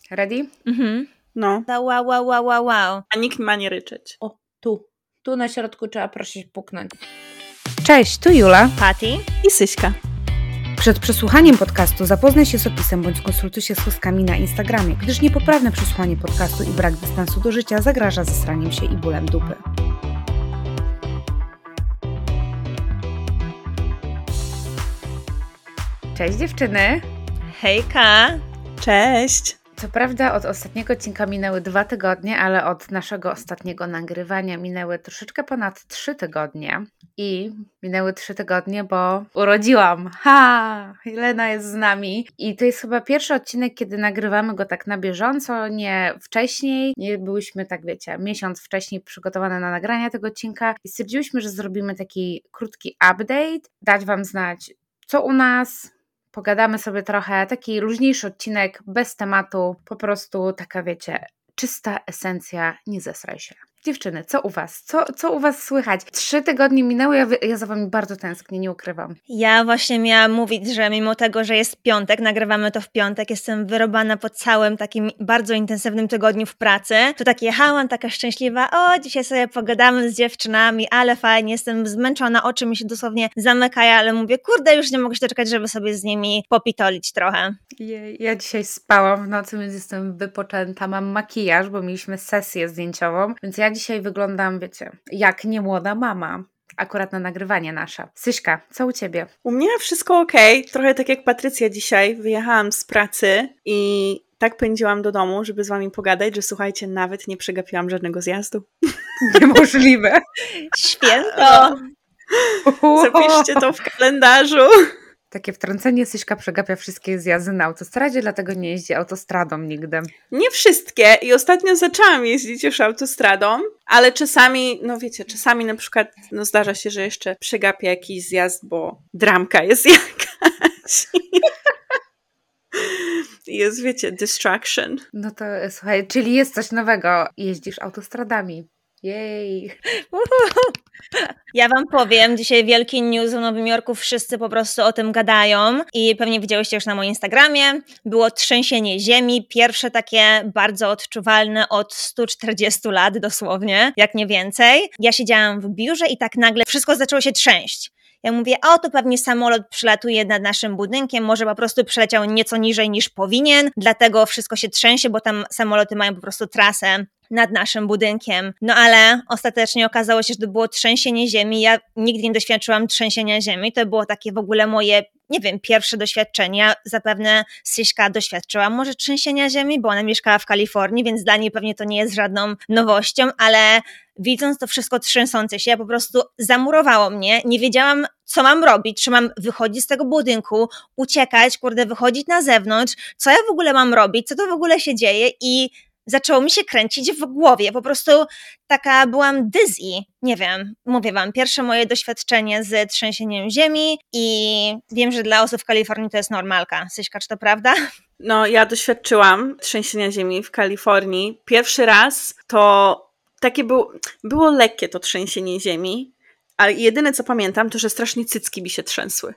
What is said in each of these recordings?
Ready? No. Wow. A nikt ma nie ryczeć. O, tu na środku trzeba prosić puknąć. Cześć, tu Jula, Patty I Syśka. Przed przesłuchaniem podcastu zapoznaj się z opisem bądź skonsultuj się z hostkami na Instagramie, gdyż niepoprawne przesłuchanie podcastu i brak dystansu do życia zagraża zesraniem się i bólem dupy. Cześć dziewczyny! Hejka! Cześć. Co prawda od ostatniego odcinka minęły 2 tygodnie, ale od naszego ostatniego nagrywania minęły troszeczkę ponad 3 tygodnie. I minęły 3 tygodnie, bo urodziłam. Jelena jest z nami. I to jest chyba pierwszy odcinek, kiedy nagrywamy go tak na bieżąco, nie wcześniej. Nie byłyśmy, tak wiecie, miesiąc wcześniej przygotowane na nagranie tego odcinka. I stwierdziłyśmy, że zrobimy taki krótki update, dać Wam znać, co u nas. Pogadamy sobie trochę, taki luźniejszy odcinek, bez tematu, po prostu taka, wiecie, czysta esencja, nie zesraj się. Dziewczyny, co u Was? Co u Was słychać? 3 tygodnie minęły, ja za Wami bardzo tęsknię, nie ukrywam. Ja właśnie miałam mówić, że mimo tego, że jest piątek, nagrywamy to w piątek, jestem wyrobana po całym takim bardzo intensywnym tygodniu w pracy, to tak jechałam, taka szczęśliwa, dzisiaj sobie pogadamy z dziewczynami, ale fajnie, jestem zmęczona, oczy mi się dosłownie zamykają, ale mówię, kurde, już nie mogę się doczekać, żeby sobie z nimi popitolić trochę. Ja dzisiaj spałam w nocy, więc jestem wypoczęta, mam makijaż, bo mieliśmy sesję zdjęciową, więc ja dzisiaj wyglądam, wiecie, jak niemłoda mama. Akurat na nagrywanie nasze. Syśka, co u Ciebie? U mnie wszystko okej. Trochę tak jak Patrycja dzisiaj. Wyjechałam z pracy i tak pędziłam do domu, żeby z wami pogadać, że słuchajcie, nawet nie przegapiłam żadnego zjazdu. Niemożliwe. Święto! Zapiszcie to w kalendarzu. Takie wtrącenie, Syśka przegapia wszystkie zjazdy na autostradzie, dlatego nie jeździ autostradą nigdy. Nie wszystkie i ostatnio zaczęłam jeździć już autostradą, ale czasami, no wiecie, czasami na przykład zdarza się, że jeszcze przegapię jakiś zjazd, bo dramka jest jakaś. Jest, wiecie, distraction. No to słuchaj, czyli jest coś nowego. Jeździsz autostradami. Jej! Ja wam powiem, dzisiaj wielki news w Nowym Jorku, wszyscy po prostu o tym gadają i pewnie widziałyście już na moim Instagramie, było trzęsienie ziemi, pierwsze takie bardzo odczuwalne od 140 lat dosłownie, jak nie więcej. Ja siedziałam w biurze i tak nagle wszystko zaczęło się trzęść. Ja mówię, to pewnie samolot przylatuje nad naszym budynkiem, może po prostu przeleciał nieco niżej niż powinien, dlatego wszystko się trzęsie, bo tam samoloty mają po prostu trasę nad naszym budynkiem. No ale ostatecznie okazało się, że to było trzęsienie ziemi. Ja nigdy nie doświadczyłam trzęsienia ziemi. To było takie w ogóle moje, nie wiem, pierwsze doświadczenie. Zapewne Syśka doświadczyła może trzęsienia ziemi, bo ona mieszkała w Kalifornii, więc dla niej pewnie to nie jest żadną nowością, ale widząc to wszystko trzęsące się, po prostu zamurowało mnie. Nie wiedziałam, co mam robić, czy mam wychodzić z tego budynku, uciekać, wychodzić na zewnątrz, co ja w ogóle mam robić, co to w ogóle się dzieje i zaczęło mi się kręcić w głowie, po prostu taka byłam dizzy, nie wiem, mówię wam, pierwsze moje doświadczenie z trzęsieniem ziemi i wiem, że dla osób w Kalifornii to jest normalka. Syśka, czy to prawda? No, ja doświadczyłam trzęsienia ziemi w Kalifornii. Pierwszy raz to takie było lekkie to trzęsienie ziemi, ale jedyne co pamiętam to, że strasznie cycki mi się trzęsły.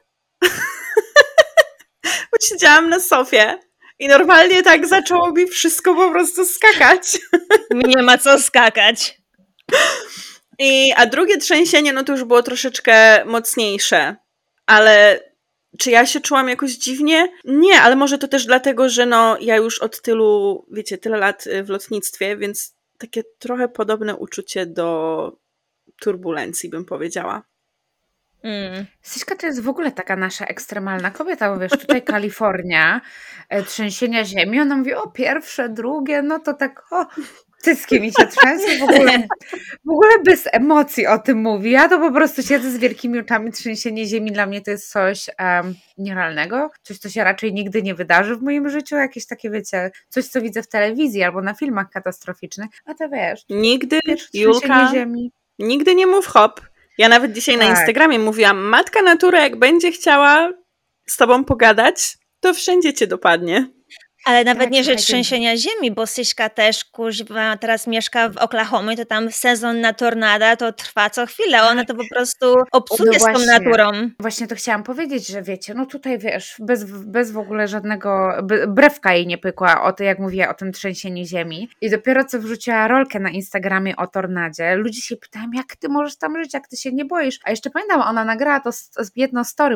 Bo siedziałam na sofie. I normalnie tak zaczęło mi wszystko po prostu skakać. Nie ma co skakać. A drugie trzęsienie, no to już było troszeczkę mocniejsze. Ale czy ja się czułam jakoś dziwnie? Nie, ale może to też dlatego, że ja już od tyle lat w lotnictwie, więc takie trochę podobne uczucie do turbulencji, bym powiedziała. Syśka to jest w ogóle taka nasza ekstremalna kobieta, bo wiesz, tutaj Kalifornia, trzęsienia ziemi, ona mówi, pierwsze, drugie, no to tak, cycki mi się trzęsą, w ogóle bez emocji o tym mówi. Ja to po prostu siedzę z wielkimi oczami, trzęsienie ziemi dla mnie to jest coś nierealnego, coś, co się raczej nigdy nie wydarzy w moim życiu, jakieś takie, wiecie, coś, co widzę w telewizji albo na filmach katastroficznych, a to wiesz, Nigdy, Julka, ziemi. Nigdy nie mów hop. Ja nawet dzisiaj na Instagramie mówiłam, matka natura jak będzie chciała z tobą pogadać, to wszędzie cię dopadnie. Ale nawet Tak, nie rzecz słuchajcie, trzęsienia ziemi, bo Syśka też kuźwa teraz mieszka w Oklahomie, to tam sezon na tornada to trwa co chwilę. Ona to po prostu obcuje z tą właśnie. naturą. Właśnie to chciałam powiedzieć, że wiecie, no tutaj wiesz, bez w ogóle żadnego, brewka jej nie pykła o to, jak mówiła o tym trzęsieniu ziemi. I dopiero co wrzuciła rolkę na Instagramie o tornadzie, ludzie się pytają, jak ty możesz tam żyć, jak ty się nie boisz? A jeszcze pamiętam, ona nagrała to jedno story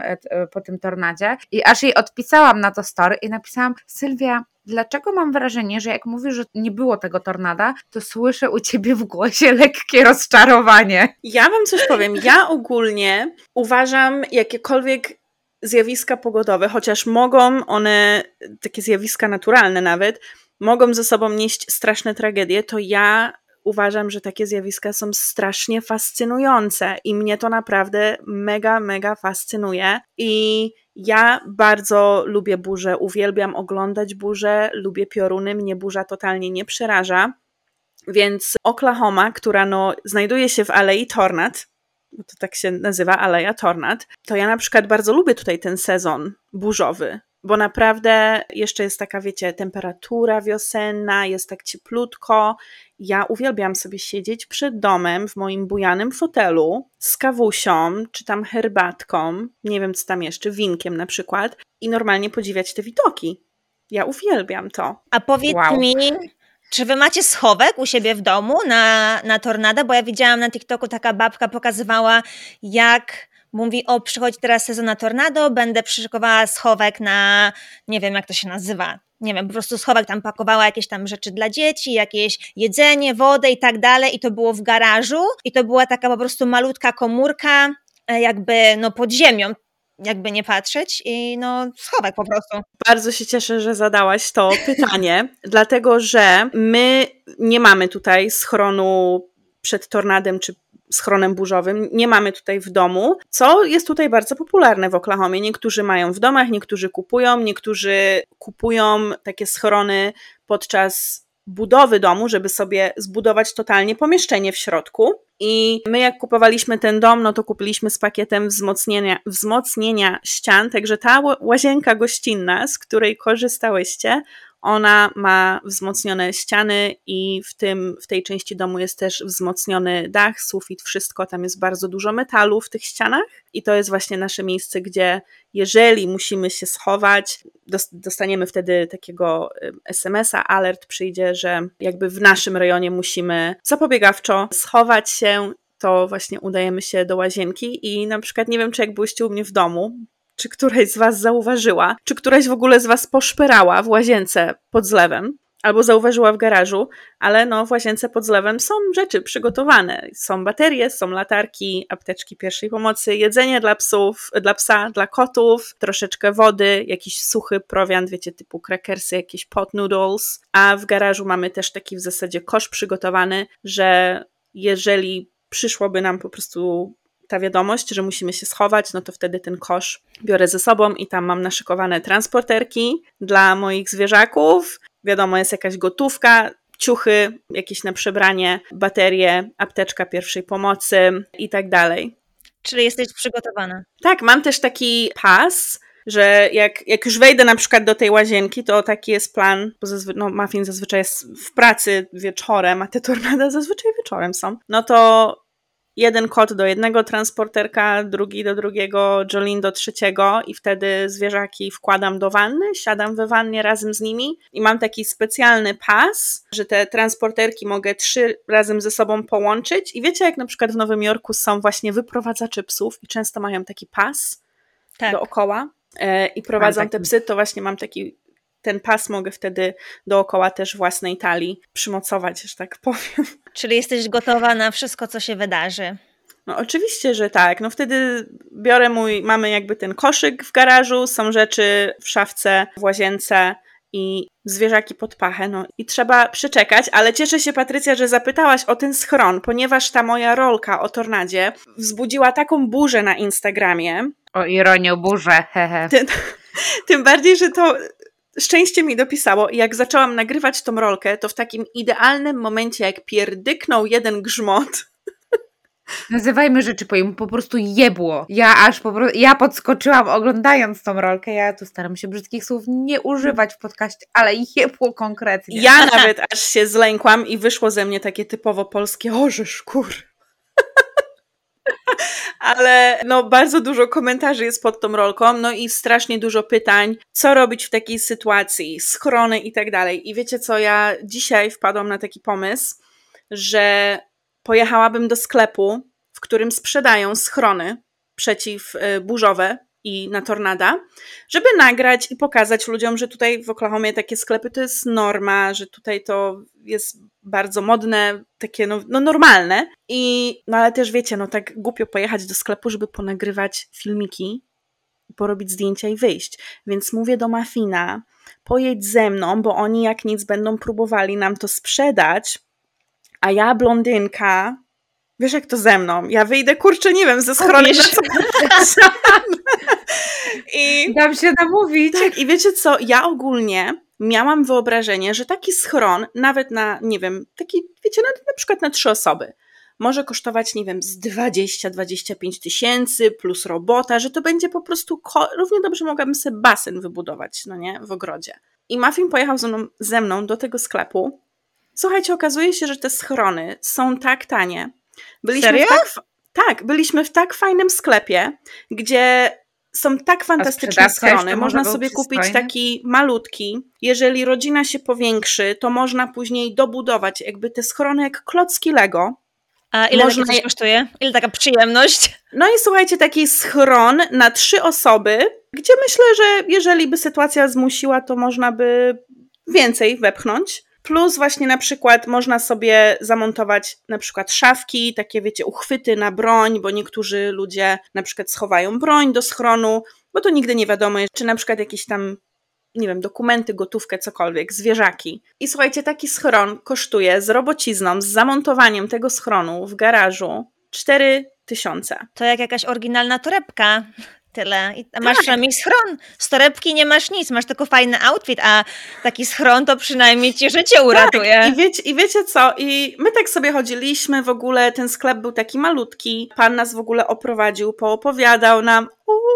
po tym tornadzie i aż jej odpisałam na to story i napisałam, Sylwia, dlaczego mam wrażenie, że jak mówisz, że nie było tego tornada, to słyszę u ciebie w głosie lekkie rozczarowanie. Ja wam coś powiem. Ja ogólnie uważam jakiekolwiek zjawiska pogodowe, chociaż mogą one, takie zjawiska naturalne nawet, mogą ze sobą nieść straszne tragedie, to ja uważam, że takie zjawiska są strasznie fascynujące i mnie to naprawdę mega, mega fascynuje i ja bardzo lubię burze, uwielbiam oglądać burze, lubię pioruny, mnie burza totalnie nie przeraża, więc Oklahoma, która znajduje się w Alei Tornad, bo to tak się nazywa, Aleja Tornad, to ja na przykład bardzo lubię tutaj ten sezon burzowy, bo naprawdę jeszcze jest taka, wiecie, temperatura wiosenna, jest tak cieplutko. Ja uwielbiam sobie siedzieć przed domem w moim bujanym fotelu z kawusią, czy tam herbatką, nie wiem co tam jeszcze, winkiem na przykład i normalnie podziwiać te widoki. Ja uwielbiam to. A powiedz mi, czy wy macie schowek u siebie w domu na tornada? Bo ja widziałam na TikToku, taka babka pokazywała, jak mówi, przychodzi teraz sezon na tornado, będę przyszykowała schowek na, nie wiem jak to się nazywa, nie wiem, po prostu schowek tam pakowała jakieś tam rzeczy dla dzieci, jakieś jedzenie, wodę i tak dalej i to było w garażu i to była taka po prostu malutka komórka jakby pod ziemią, jakby nie patrzeć i schowek po prostu. Bardzo się cieszę, że zadałaś to pytanie, dlatego że my nie mamy tutaj schronu przed tornadem czy schronem burzowym, nie mamy tutaj w domu, co jest tutaj bardzo popularne w Oklahomie. Niektórzy mają w domach, niektórzy kupują takie schrony podczas budowy domu, żeby sobie zbudować totalnie pomieszczenie w środku. I my jak kupowaliśmy ten dom, to kupiliśmy z pakietem wzmocnienia ścian, także ta łazienka gościnna, z której korzystałyście, ona ma wzmocnione ściany i w tej części domu jest też wzmocniony dach, sufit, wszystko. Tam jest bardzo dużo metalu w tych ścianach i to jest właśnie nasze miejsce, gdzie jeżeli musimy się schować, dostaniemy wtedy takiego SMS-a, alert przyjdzie, że jakby w naszym rejonie musimy zapobiegawczo schować się, to właśnie udajemy się do łazienki i na przykład nie wiem, czy jak byłyście u mnie w domu, czy któraś z was zauważyła, czy któraś w ogóle z was poszperała w łazience pod zlewem, albo zauważyła w garażu, ale w łazience pod zlewem są rzeczy przygotowane. Są baterie, są latarki, apteczki pierwszej pomocy, jedzenie dla psa, dla kotów, troszeczkę wody, jakiś suchy prowiant, wiecie, typu crackersy, jakieś pot noodles, a w garażu mamy też taki w zasadzie kosz przygotowany, że jeżeli przyszłoby nam po prostu ta wiadomość, że musimy się schować, to wtedy ten kosz biorę ze sobą i tam mam naszykowane transporterki dla moich zwierzaków. Wiadomo, jest jakaś gotówka, ciuchy, jakieś na przebranie, baterie, apteczka pierwszej pomocy i tak dalej. Czyli jesteś przygotowana. Tak, mam też taki pas, że jak już wejdę na przykład do tej łazienki, to taki jest plan, bo Muffin zazwyczaj jest w pracy wieczorem, a te tornada zazwyczaj wieczorem są, to jeden kot do jednego transporterka, drugi do drugiego, Jolene do trzeciego i wtedy zwierzaki wkładam do wanny, siadam we wannie razem z nimi i mam taki specjalny pas, że te transporterki mogę 3 razem ze sobą połączyć i wiecie, jak na przykład w Nowym Jorku są właśnie wyprowadzacze psów i często mają taki pas dookoła i prowadzą te psy, to właśnie mam ten pas mogę wtedy dookoła też własnej talii przymocować, że tak powiem. Czyli jesteś gotowa na wszystko, co się wydarzy. Oczywiście, że tak. Wtedy biorę mamy jakby ten koszyk w garażu, są rzeczy w szafce, w łazience i zwierzaki pod pachę. I trzeba przeczekać, ale cieszę się, Patrycja, że zapytałaś o ten schron, ponieważ ta moja rolka o tornadzie wzbudziła taką burzę na Instagramie. O ironię, burzę, hehe. Tym bardziej, że to szczęście mi dopisało i jak zaczęłam nagrywać tą rolkę, to w takim idealnym momencie, jak pierdyknął jeden grzmot, Nazywajmy rzeczy po imieniu, po prostu jebło. Ja podskoczyłam oglądając tą rolkę. Ja tu staram się brzydkich słów nie używać w podcaście, ale jebło konkretnie. Ja nawet aż się zlękłam i wyszło ze mnie takie typowo polskie orzesz, kur. Ale no bardzo dużo komentarzy jest pod tą rolką, no i strasznie dużo pytań, co robić w takiej sytuacji, schrony i tak dalej. I wiecie co, ja dzisiaj wpadłam na taki pomysł, że pojechałabym do sklepu, w którym sprzedają schrony przeciwburzowe i na tornada, żeby nagrać i pokazać ludziom, że tutaj w Oklahomie takie sklepy to jest norma, że tutaj to jest bardzo modne, takie no normalne. No ale też wiecie, no tak głupio pojechać do sklepu, żeby ponagrywać filmiki, porobić zdjęcia i wyjść. Więc mówię do Muffina, pojedź ze mną, bo oni jak nic będą próbowali nam to sprzedać, a ja blondynka, wiesz jak to ze mną, ja wyjdę, kurczę, nie wiem, ze schrony. I dam się namówić. Tak, i wiecie co, ja ogólnie miałam wyobrażenie, że taki schron, nawet na, nie wiem, taki, wiecie, na przykład na 3 osoby, może kosztować, nie wiem, z 20-25 tysięcy plus robota, że to będzie po prostu, równie dobrze mogłabym sobie basen wybudować, no nie, w ogrodzie. I Muffin pojechał ze mną do tego sklepu. Słuchajcie, okazuje się, że te schrony są tak tanie. Serio? Byliśmy w tak fajnym sklepie, gdzie są tak fantastyczne schrony. Można sobie kupić taki malutki. Jeżeli rodzina się powiększy, to można później dobudować jakby te schrony jak klocki Lego. A ile takie coś kosztuje? Ile taka przyjemność? No i słuchajcie, taki schron na 3 osoby, gdzie myślę, że jeżeli by sytuacja zmusiła, to można by więcej wepchnąć. Plus właśnie na przykład można sobie zamontować na przykład szafki, takie wiecie, uchwyty na broń, bo niektórzy ludzie na przykład schowają broń do schronu, bo to nigdy nie wiadomo, czy na przykład jakieś tam, nie wiem, dokumenty, gotówkę, cokolwiek, zwierzaki. I słuchajcie, taki schron kosztuje z robocizną, z zamontowaniem tego schronu w garażu 4000. To jak jakaś oryginalna torebka. Tyle. I masz przynajmniej schron. Z torebki nie masz nic, masz tylko fajny outfit, a taki schron to przynajmniej ci życie uratuje. Tak, i wiecie co? I my tak sobie chodziliśmy, w ogóle ten sklep był taki malutki, pan nas w ogóle oprowadził, poopowiadał nam.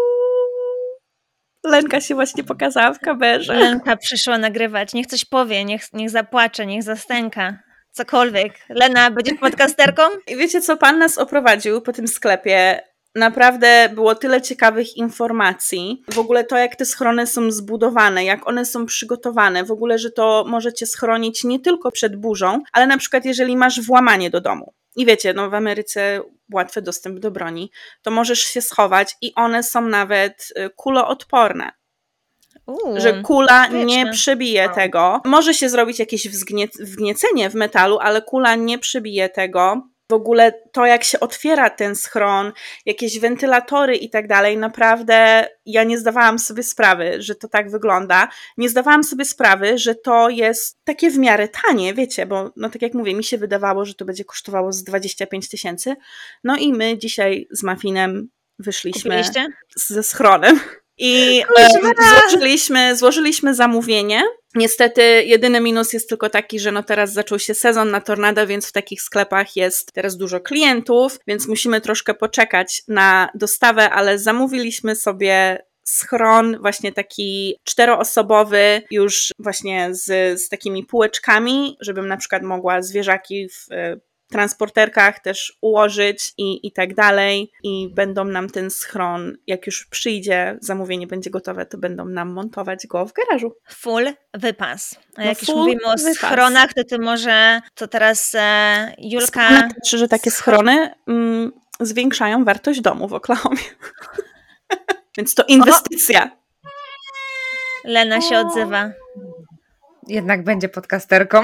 Lenka się właśnie pokazała w kamerze. Lenka przyszła nagrywać, niech coś powie, niech zapłacze, niech zastęka. Cokolwiek. Lena, będziesz podcasterką? I wiecie co? Pan nas oprowadził po tym sklepie. Naprawdę było tyle ciekawych informacji. W ogóle to, jak te schrony są zbudowane, jak one są przygotowane. W ogóle, że to możecie schronić nie tylko przed burzą, ale na przykład jeżeli masz włamanie do domu. I wiecie, no w Ameryce łatwy dostęp do broni, to możesz się schować i one są nawet kuloodporne. Że kula nie przebije tego. Może się zrobić jakieś wgniecenie w metalu, ale kula nie przebije tego. W ogóle to, jak się otwiera ten schron, jakieś wentylatory i tak dalej, naprawdę ja nie zdawałam sobie sprawy, że to tak wygląda. Nie zdawałam sobie sprawy, że to jest takie w miarę tanie, wiecie, bo no tak jak mówię, mi się wydawało, że to będzie kosztowało z 25 tysięcy. No i my dzisiaj z Muffinem wyszliśmy ze schronem. I złożyliśmy zamówienie. Niestety jedyny minus jest tylko taki, że no teraz zaczął się sezon na tornada, więc w takich sklepach jest teraz dużo klientów, więc musimy troszkę poczekać na dostawę, ale zamówiliśmy sobie schron właśnie taki 4-osobowy już właśnie z takimi półeczkami, żebym na przykład mogła zwierzaki w transporterkach też ułożyć i tak dalej i będą nam ten schron, jak już przyjdzie, zamówienie będzie gotowe, to będą nam montować go w garażu. Full wypas. A jak już mówimy o schronach, to ty może, to teraz Julka... Znaczy, że takie schrony zwiększają wartość domu w Oklahomie. Więc to inwestycja. Lena się odzywa. Jednak będzie podcasterką.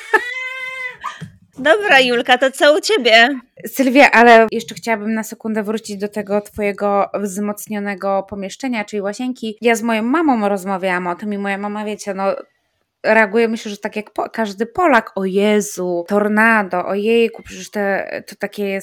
Dobra, Julka, to co u ciebie? Sylwia, ale jeszcze chciałabym na sekundę wrócić do tego twojego wzmocnionego pomieszczenia, czyli łazienki. Ja z moją mamą rozmawiałam o tym i moja mama, wiecie, no reaguje, myślę, że tak jak każdy Polak, o Jezu, tornado, ojejku, przecież to takie jest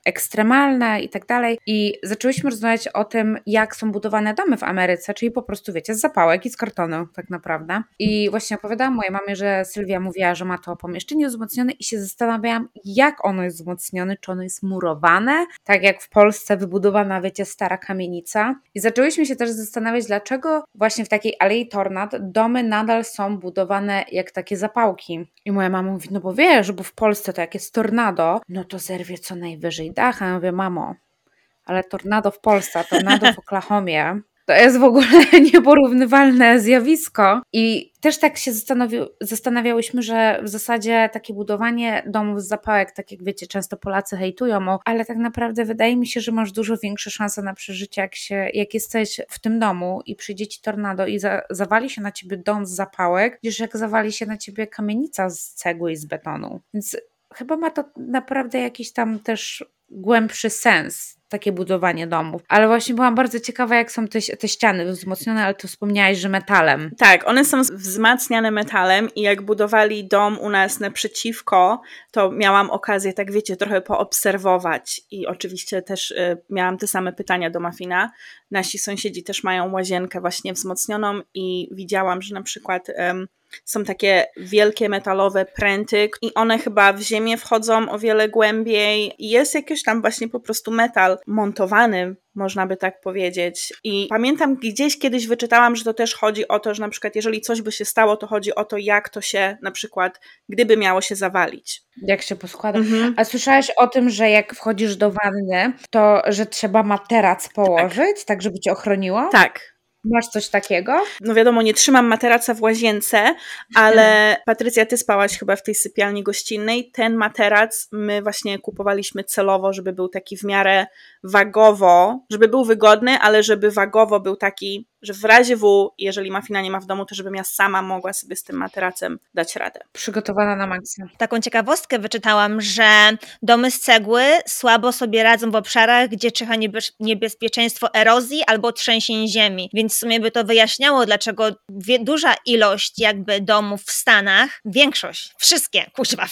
ekstremalne i tak dalej. I zaczęłyśmy rozmawiać o tym, jak są budowane domy w Ameryce, czyli po prostu, wiecie, z zapałek i z kartonu tak naprawdę. I właśnie opowiadałam mojej mamie, że Sylwia mówiła, że ma to pomieszczenie wzmocnione i się zastanawiałam, jak ono jest wzmocnione, czy ono jest murowane, tak jak w Polsce wybudowana, wiecie, stara kamienica. I zaczęłyśmy się też zastanawiać, dlaczego właśnie w takiej Alei Tornad domy nadal są budowane jak takie zapałki. I moja mama mówi, no bo wiesz, bo w Polsce to jak jest tornado, no to zerwie co najwyżej dach. A ja mówię, mamo, ale tornado w Polsce, a tornado w Oklahomie, to jest w ogóle nieporównywalne zjawisko. I też tak się zastanawiałyśmy, że w zasadzie takie budowanie domów z zapałek, tak jak wiecie, często Polacy hejtują, ale tak naprawdę wydaje mi się, że masz dużo większe szanse na przeżycie, jak jesteś w tym domu i przyjdzie ci tornado i zawali się na ciebie dom z zapałek, niż jak zawali się na ciebie kamienica z cegły i z betonu. Więc chyba ma to naprawdę jakiś tam też głębszy sens, takie budowanie domów. Ale właśnie byłam bardzo ciekawa, jak są te ściany wzmocnione, ale tu wspomniałaś, że metalem. Tak, one są wzmacniane metalem i jak budowali dom u nas naprzeciwko, to miałam okazję, tak wiecie, trochę poobserwować i oczywiście też miałam te same pytania do Muffina. Nasi sąsiedzi też mają łazienkę właśnie wzmocnioną i widziałam, że na przykład są takie wielkie metalowe pręty i one chyba w ziemię wchodzą o wiele głębiej i jest jakiś tam właśnie po prostu metal montowany, można by tak powiedzieć. I pamiętam gdzieś kiedyś wyczytałam, że to też chodzi o to, że na przykład jeżeli coś by się stało, to chodzi o to, jak to się na przykład, gdyby miało się zawalić. Jak się poskłada. A słyszałaś o tym, że jak wchodzisz do wanny, to że trzeba materac położyć, tak żeby cię ochroniło? Tak. Masz coś takiego? No wiadomo, nie trzymam materaca w łazience, ale Patrycja, ty spałaś chyba w tej sypialni gościnnej. Ten materac my właśnie kupowaliśmy celowo, żeby był taki w miarę wagowo, żeby był wygodny, ale żeby wagowo był taki, że w razie W, jeżeli Muffina nie ma w domu, to żebym ja sama mogła sobie z tym materacem dać radę. Przygotowana na maksa. Taką ciekawostkę wyczytałam, że domy z cegły słabo sobie radzą w obszarach, gdzie czyha niebezpieczeństwo erozji albo trzęsień ziemi. Więc w sumie by to wyjaśniało, dlaczego duża ilość jakby domów w Stanach, większość, wszystkie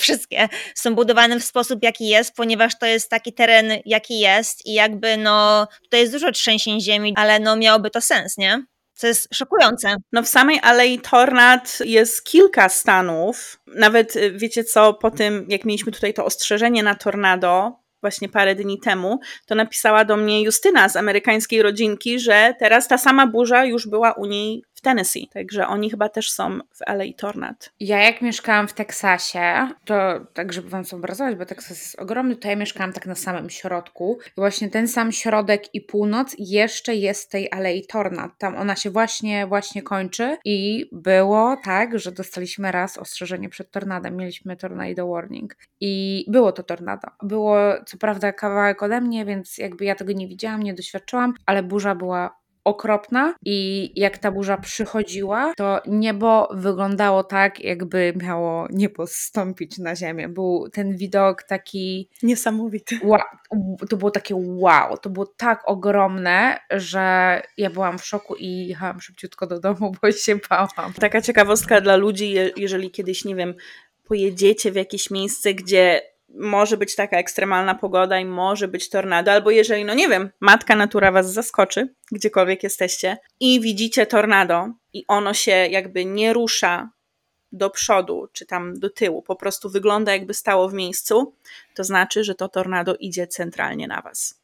są budowane w sposób jaki jest, ponieważ to jest taki teren jaki jest i jakby no tutaj jest dużo trzęsień ziemi, ale no miałoby to sens, nie? Co jest szokujące. No w samej Alei Tornad jest kilka stanów. Nawet wiecie co, po tym jak mieliśmy tutaj to ostrzeżenie na tornado, właśnie parę dni temu, to napisała do mnie Justyna z amerykańskiej rodzinki, że teraz ta sama burza już była u niej w Tennessee. Także oni chyba też są w Alei Tornad. Ja jak mieszkałam w Teksasie, to tak żeby wam zobrazować, bo Teksas jest ogromny, to ja mieszkałam tak na samym środku. I właśnie ten sam środek i północ jeszcze jest w tej Alei Tornad. Tam ona się właśnie kończy i było tak, że dostaliśmy raz ostrzeżenie przed tornadem. Mieliśmy tornado warning i było to tornado. Było co prawda kawałek ode mnie, więc jakby ja tego nie widziałam, nie doświadczyłam, ale burza była okropna i jak ta burza przychodziła, to niebo wyglądało tak, jakby miało niebo zstąpić na ziemię. Był ten widok taki niesamowity. Wow, to było takie wow, to było tak ogromne, że ja byłam w szoku i jechałam szybciutko do domu, bo się bałam. Taka ciekawostka dla ludzi, jeżeli kiedyś, nie wiem, pojedziecie w jakieś miejsce, gdzie może być taka ekstremalna pogoda i może być tornado, albo jeżeli, no nie wiem, matka natura was zaskoczy, gdziekolwiek jesteście i widzicie tornado i ono się jakby nie rusza do przodu, czy tam do tyłu, po prostu wygląda jakby stało w miejscu, to znaczy, że to tornado idzie centralnie na was.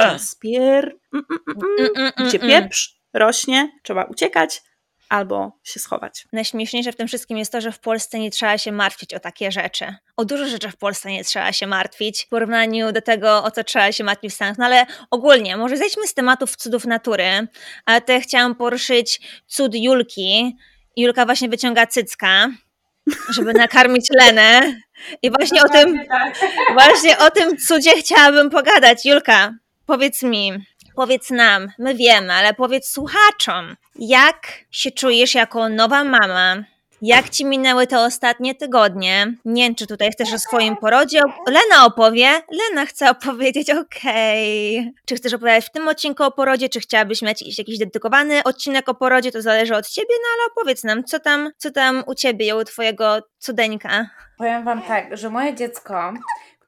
Gdzie pieprz rośnie, trzeba uciekać, albo się schować. Najśmieszniejsze w tym wszystkim jest to, że w Polsce nie trzeba się martwić o takie rzeczy. O dużo rzeczy w Polsce nie trzeba się martwić w porównaniu do tego, o co trzeba się martwić w Stanach. No ale ogólnie, może zejdźmy z tematów cudów natury, ale to ja chciałam poruszyć cud Julki. Julka właśnie wyciąga cycka, żeby nakarmić Lenę. I właśnie o tym cudzie chciałabym pogadać. Julka, powiedz nam, my wiemy, ale powiedz słuchaczom, jak się czujesz jako nowa mama? Jak ci minęły te ostatnie tygodnie? Nie wiem, czy tutaj chcesz o swoim porodzie. Lena opowie. Lena chce opowiedzieć, okej. Czy chcesz opowiadać w tym odcinku o porodzie, czy chciałabyś mieć jakiś dedykowany odcinek o porodzie, to zależy od ciebie, no ale opowiedz nam, co tam u ciebie i u twojego cudeńka. Powiem wam tak, że moje dziecko,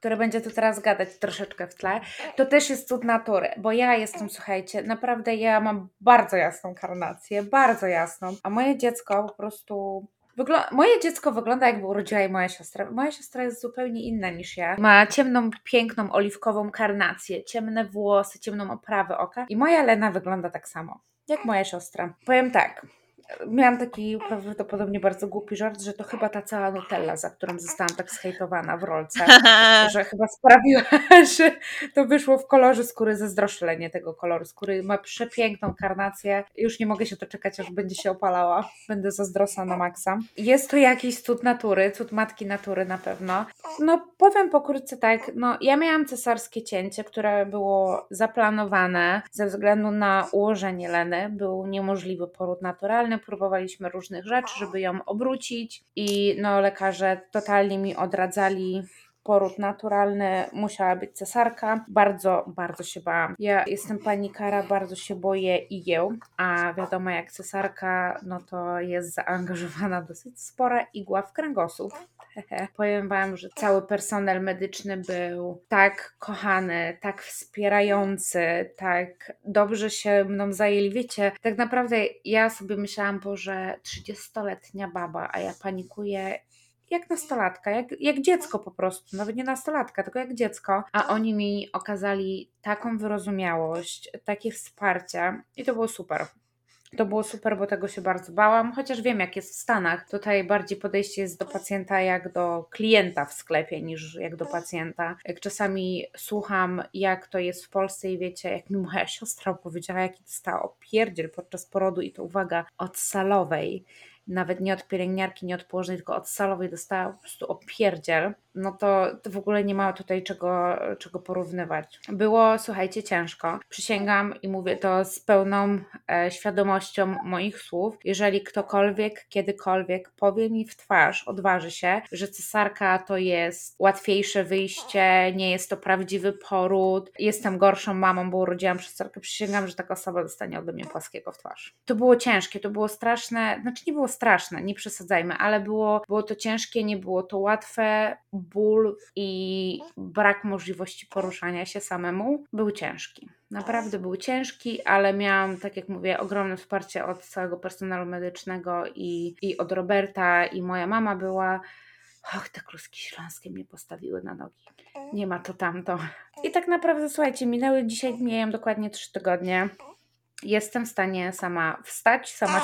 który będzie tu teraz gadać troszeczkę w tle, to też jest cud natury, bo ja jestem, słuchajcie, naprawdę ja mam bardzo jasną karnację, bardzo jasną, a moje dziecko po prostu... Moje dziecko wygląda, jakby urodziła jej moja siostra. Moja siostra jest zupełnie inna niż ja. Ma ciemną, piękną, oliwkową karnację, ciemne włosy, ciemną oprawę oka i moja Lena wygląda tak samo, jak moja siostra. Powiem tak, miałam taki prawdopodobnie bardzo głupi żart, że to chyba ta cała Nutella, za którą zostałam tak zhejtowana w rolce, że chyba sprawiła, że to wyszło w kolorze skóry. Zazdroszczę Lenie tego koloru skóry. Ma przepiękną karnację. Już nie mogę się doczekać, aż będzie się opalała. Będę zazdrosna na maksa. Jest to jakiś cud natury, cud matki natury na pewno. No powiem pokrótce tak, no ja miałam cesarskie cięcie, które było zaplanowane ze względu na ułożenie Leny. Był niemożliwy poród naturalny. Próbowaliśmy różnych rzeczy, żeby ją obrócić i no lekarze totalnie mi odradzali poród naturalny, musiała być cesarka. Bardzo, bardzo się bałam. Ja jestem panikara, bardzo się boję igieł, a wiadomo jak cesarka, no to jest zaangażowana dosyć spora igła w kręgosłup. Powiem wam, że cały personel medyczny był tak kochany, tak wspierający, tak dobrze się mną zajęli. Wiecie, tak naprawdę ja sobie myślałam, Boże, 30-letnia baba, a ja panikuję jak nastolatka, jak dziecko po prostu, nawet nie nastolatka, tylko jak dziecko, a oni mi okazali taką wyrozumiałość, takie wsparcie i to było super. To było super, bo tego się bardzo bałam, chociaż wiem jak jest w Stanach. Tutaj bardziej podejście jest do pacjenta jak do klienta w sklepie niż jak do pacjenta. Jak czasami słucham jak to jest w Polsce i wiecie, jak mi moja siostra opowiedziała jaki dostała opierdziel podczas porodu i to uwaga, od salowej. Nawet nie od pielęgniarki, nie od położnej, tylko od salowej dostała po prostu opierdziel, no to w ogóle nie ma tutaj czego porównywać. Było, słuchajcie, ciężko. Przysięgam i mówię to z pełną świadomością moich słów. Jeżeli ktokolwiek, kiedykolwiek powie mi w twarz, odważy się, że cesarka to jest łatwiejsze wyjście, nie jest to prawdziwy poród, jestem gorszą mamą, bo urodziłam cesarkę, przysięgam, że taka osoba dostanie ode mnie płaskiego w twarz. To było ciężkie, to było straszne, znaczy nie było straszne, nie przesadzajmy, ale było to ciężkie, nie było to łatwe, ból i brak możliwości poruszania się samemu był ciężki. Naprawdę był ciężki, ale miałam, tak jak mówię, ogromne wsparcie od całego personelu medycznego i od Roberta i moja mama była. Och, te kluski śląskie mnie postawiły na nogi. Nie ma to tamto. I tak naprawdę, słuchajcie, mijają dokładnie 3 tygodnie. Jestem w stanie sama wstać, sama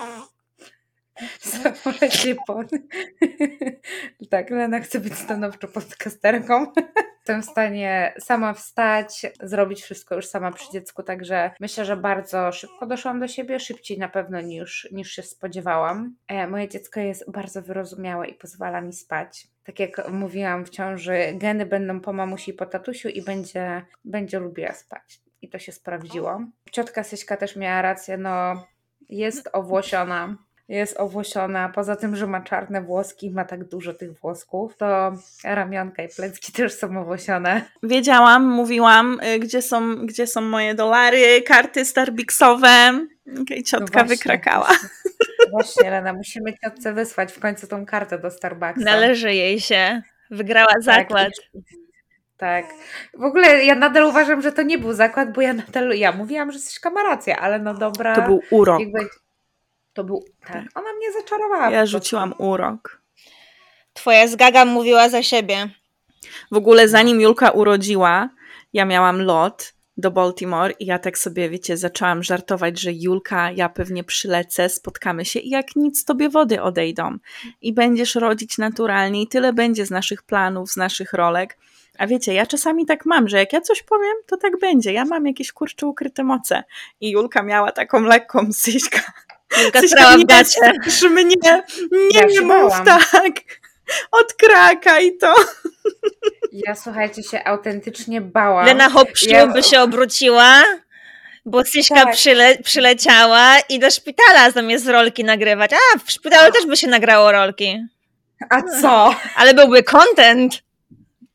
się Tak, Lena chce być stanowczo podcasterką. Jestem w stanie sama wstać, zrobić wszystko już sama przy dziecku, także myślę, że bardzo szybko doszłam do siebie, szybciej na pewno niż się spodziewałam. Moje dziecko jest bardzo wyrozumiałe i pozwala mi spać. Tak jak mówiłam w ciąży, geny będą po mamusi i po tatusiu i będzie lubiła spać. I to się sprawdziło. Ciotka Syśka też miała rację, no jest owłosiona. Jest owłosiona, poza tym, że ma czarne włoski, ma tak dużo tych włosków, to ramionka i plecki też są owłosione. Wiedziałam, mówiłam, gdzie są moje dolary, karty Starbixowe. Ciotka no wykrakała. Właśnie, Lena, musimy ciotce wysłać w końcu tą kartę do Starbucksa. Należy jej się. Wygrała zakład. Tak. W ogóle ja nadal uważam, że to nie był zakład, bo ja mówiłam, że Syśka ma rację, ale no dobra. To był urok. Tak, ona mnie zaczarowała. Ja rzuciłam urok. Twoja zgaga mówiła za siebie. W ogóle zanim Julka urodziła, ja miałam lot do Baltimore i ja tak sobie, wiecie, zaczęłam żartować, że Julka, ja pewnie przylecę, spotkamy się i jak nic tobie wody odejdą i będziesz rodzić naturalnie i tyle będzie z naszych planów, z naszych rolek. A wiecie, ja czasami tak mam, że jak ja coś powiem, to tak będzie. Ja mam jakieś kurcze ukryte moce. I Julka miała taką lekką Syśka. Syśka w gacie. Nie mów tak. Od kraka i to. Ja, słuchajcie, się autentycznie bałam. Lena Hopsiu by się obróciła, bo Syśka tak. Przyleciała i do szpitala zamiast rolki nagrywać. A, w szpitalu też by się nagrało rolki. A co? Ale byłby content.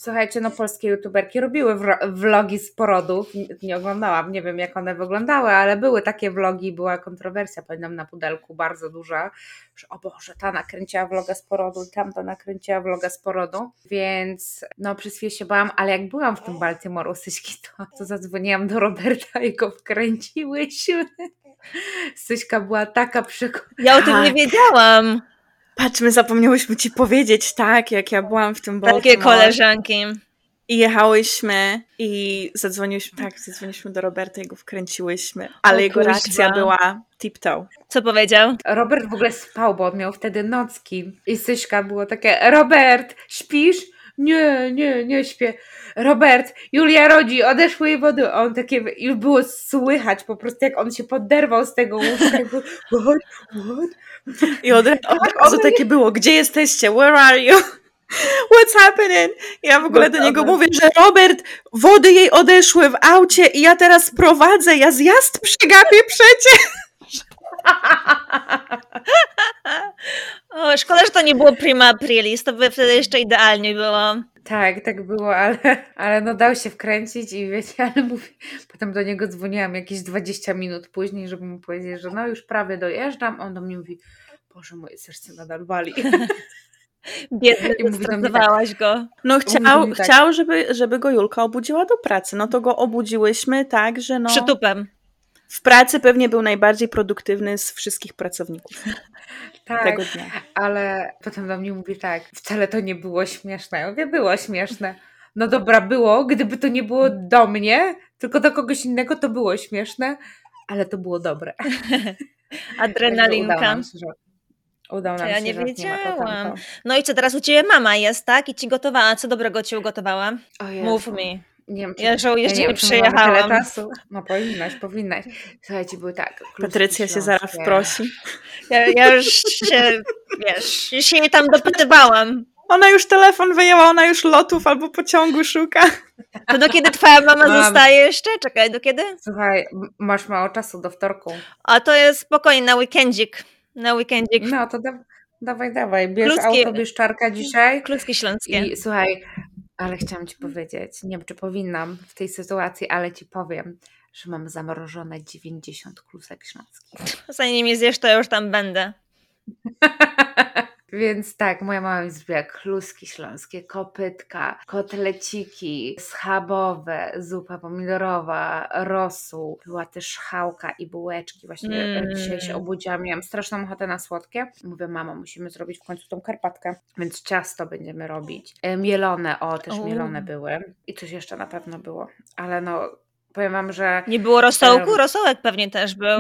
Słuchajcie, no polskie youtuberki robiły vlogi z porodów, nie oglądałam, nie wiem jak one wyglądały, ale były takie vlogi, była kontrowersja, pamiętam na Pudelku bardzo duża, że o Boże, ta nakręciła vloga z porodu i tamta nakręciła vloga z porodu, więc no przez chwilę się bałam, ale jak byłam w tym Baltimore u Syśki, to zadzwoniłam do Roberta i go wkręciłyśmy. Syśka była taka przekonana. Ja o tym nie wiedziałam. Patrz, my zapomniałyśmy ci powiedzieć, tak, jak ja byłam w tym Baltimore. Takie koleżanki. I jechałyśmy i zadzwoniliśmy do Roberta i go wkręciłyśmy, ale jego reakcja była tip-toe. Co powiedział? Robert w ogóle spał, bo on miał wtedy nocki i Syśka było takie, Robert, śpisz? Nie śpię. Robert, Julia rodzi, odeszły jej wody. On takie, już było słychać po prostu, jak on się poderwał z tego łóżka. What? I od razu takie było, gdzie jesteście? Where are you? What's happening? Ja w ogóle do niego mówię, że Robert, wody jej odeszły w aucie i ja teraz prowadzę, ja zjazd przegapię przecież. O, szkoda, że to nie było prima aprilis, to by wtedy jeszcze idealnie było. Tak było, ale no dał się wkręcić i wiecie, ale mówię, potem do niego dzwoniłam jakieś 20 minut później, żeby mu powiedzieć, że no już prawie dojeżdżam, on do mnie mówi, Boże, moje serce nadal wali. Biedny, zestresowałaś go. No chciał żeby go Julka obudziła do pracy, no to go obudziłyśmy tak, że no... Przytupem. W pracy pewnie był najbardziej produktywny z wszystkich pracowników tego dnia. Ale potem do mnie mówi tak, wcale to nie było śmieszne. Ja mówię, było śmieszne. No dobra, było, gdyby to nie było do mnie, tylko do kogoś innego, to było śmieszne, ale to było dobre. Adrenalinka. Udało nam ja się, nie że wiedziałam. No i co, teraz u Ciebie mama jest, tak? I Ci gotowała. Co dobrego Ci ugotowała? Mów mi. Nie wiem, ja żałuję, że nie wiem, przyjechałam. No powinnaś. Słuchajcie, były tak. Patrycja się zaraz wprosi. Ja już się, już się jej tam dopytywałam. Ona już telefon wyjęła, ona już lotów albo pociągu szuka. To do kiedy twoja mama zostaje jeszcze? Czekaj, do kiedy? Słuchaj, masz mało czasu do wtorku. A to jest spokojnie, na weekendzik. No to dawaj. Bierz auto, bierz czarka dzisiaj. Kluski śląskie. I słuchaj, ale chciałam Ci powiedzieć, nie wiem, czy powinnam w tej sytuacji, ale Ci powiem, że mam zamrożone 90 klusek śląskich. Zanim je zjesz, to ja już tam będę. Więc tak, moja mama mi zrobiła kluski śląskie, kopytka, kotleciki, schabowe, zupa pomidorowa, rosół. Była też chałka i bułeczki. Właśnie dzisiaj się obudziłam, miałam straszną ochotę na słodkie. Mówię, mama, musimy zrobić w końcu tą karpatkę. Więc ciasto będziemy robić. Mielone, też mielone były. I coś jeszcze na pewno było. Ale no... Powiem wam, że... Nie było rosołku? Rosołek pewnie też był.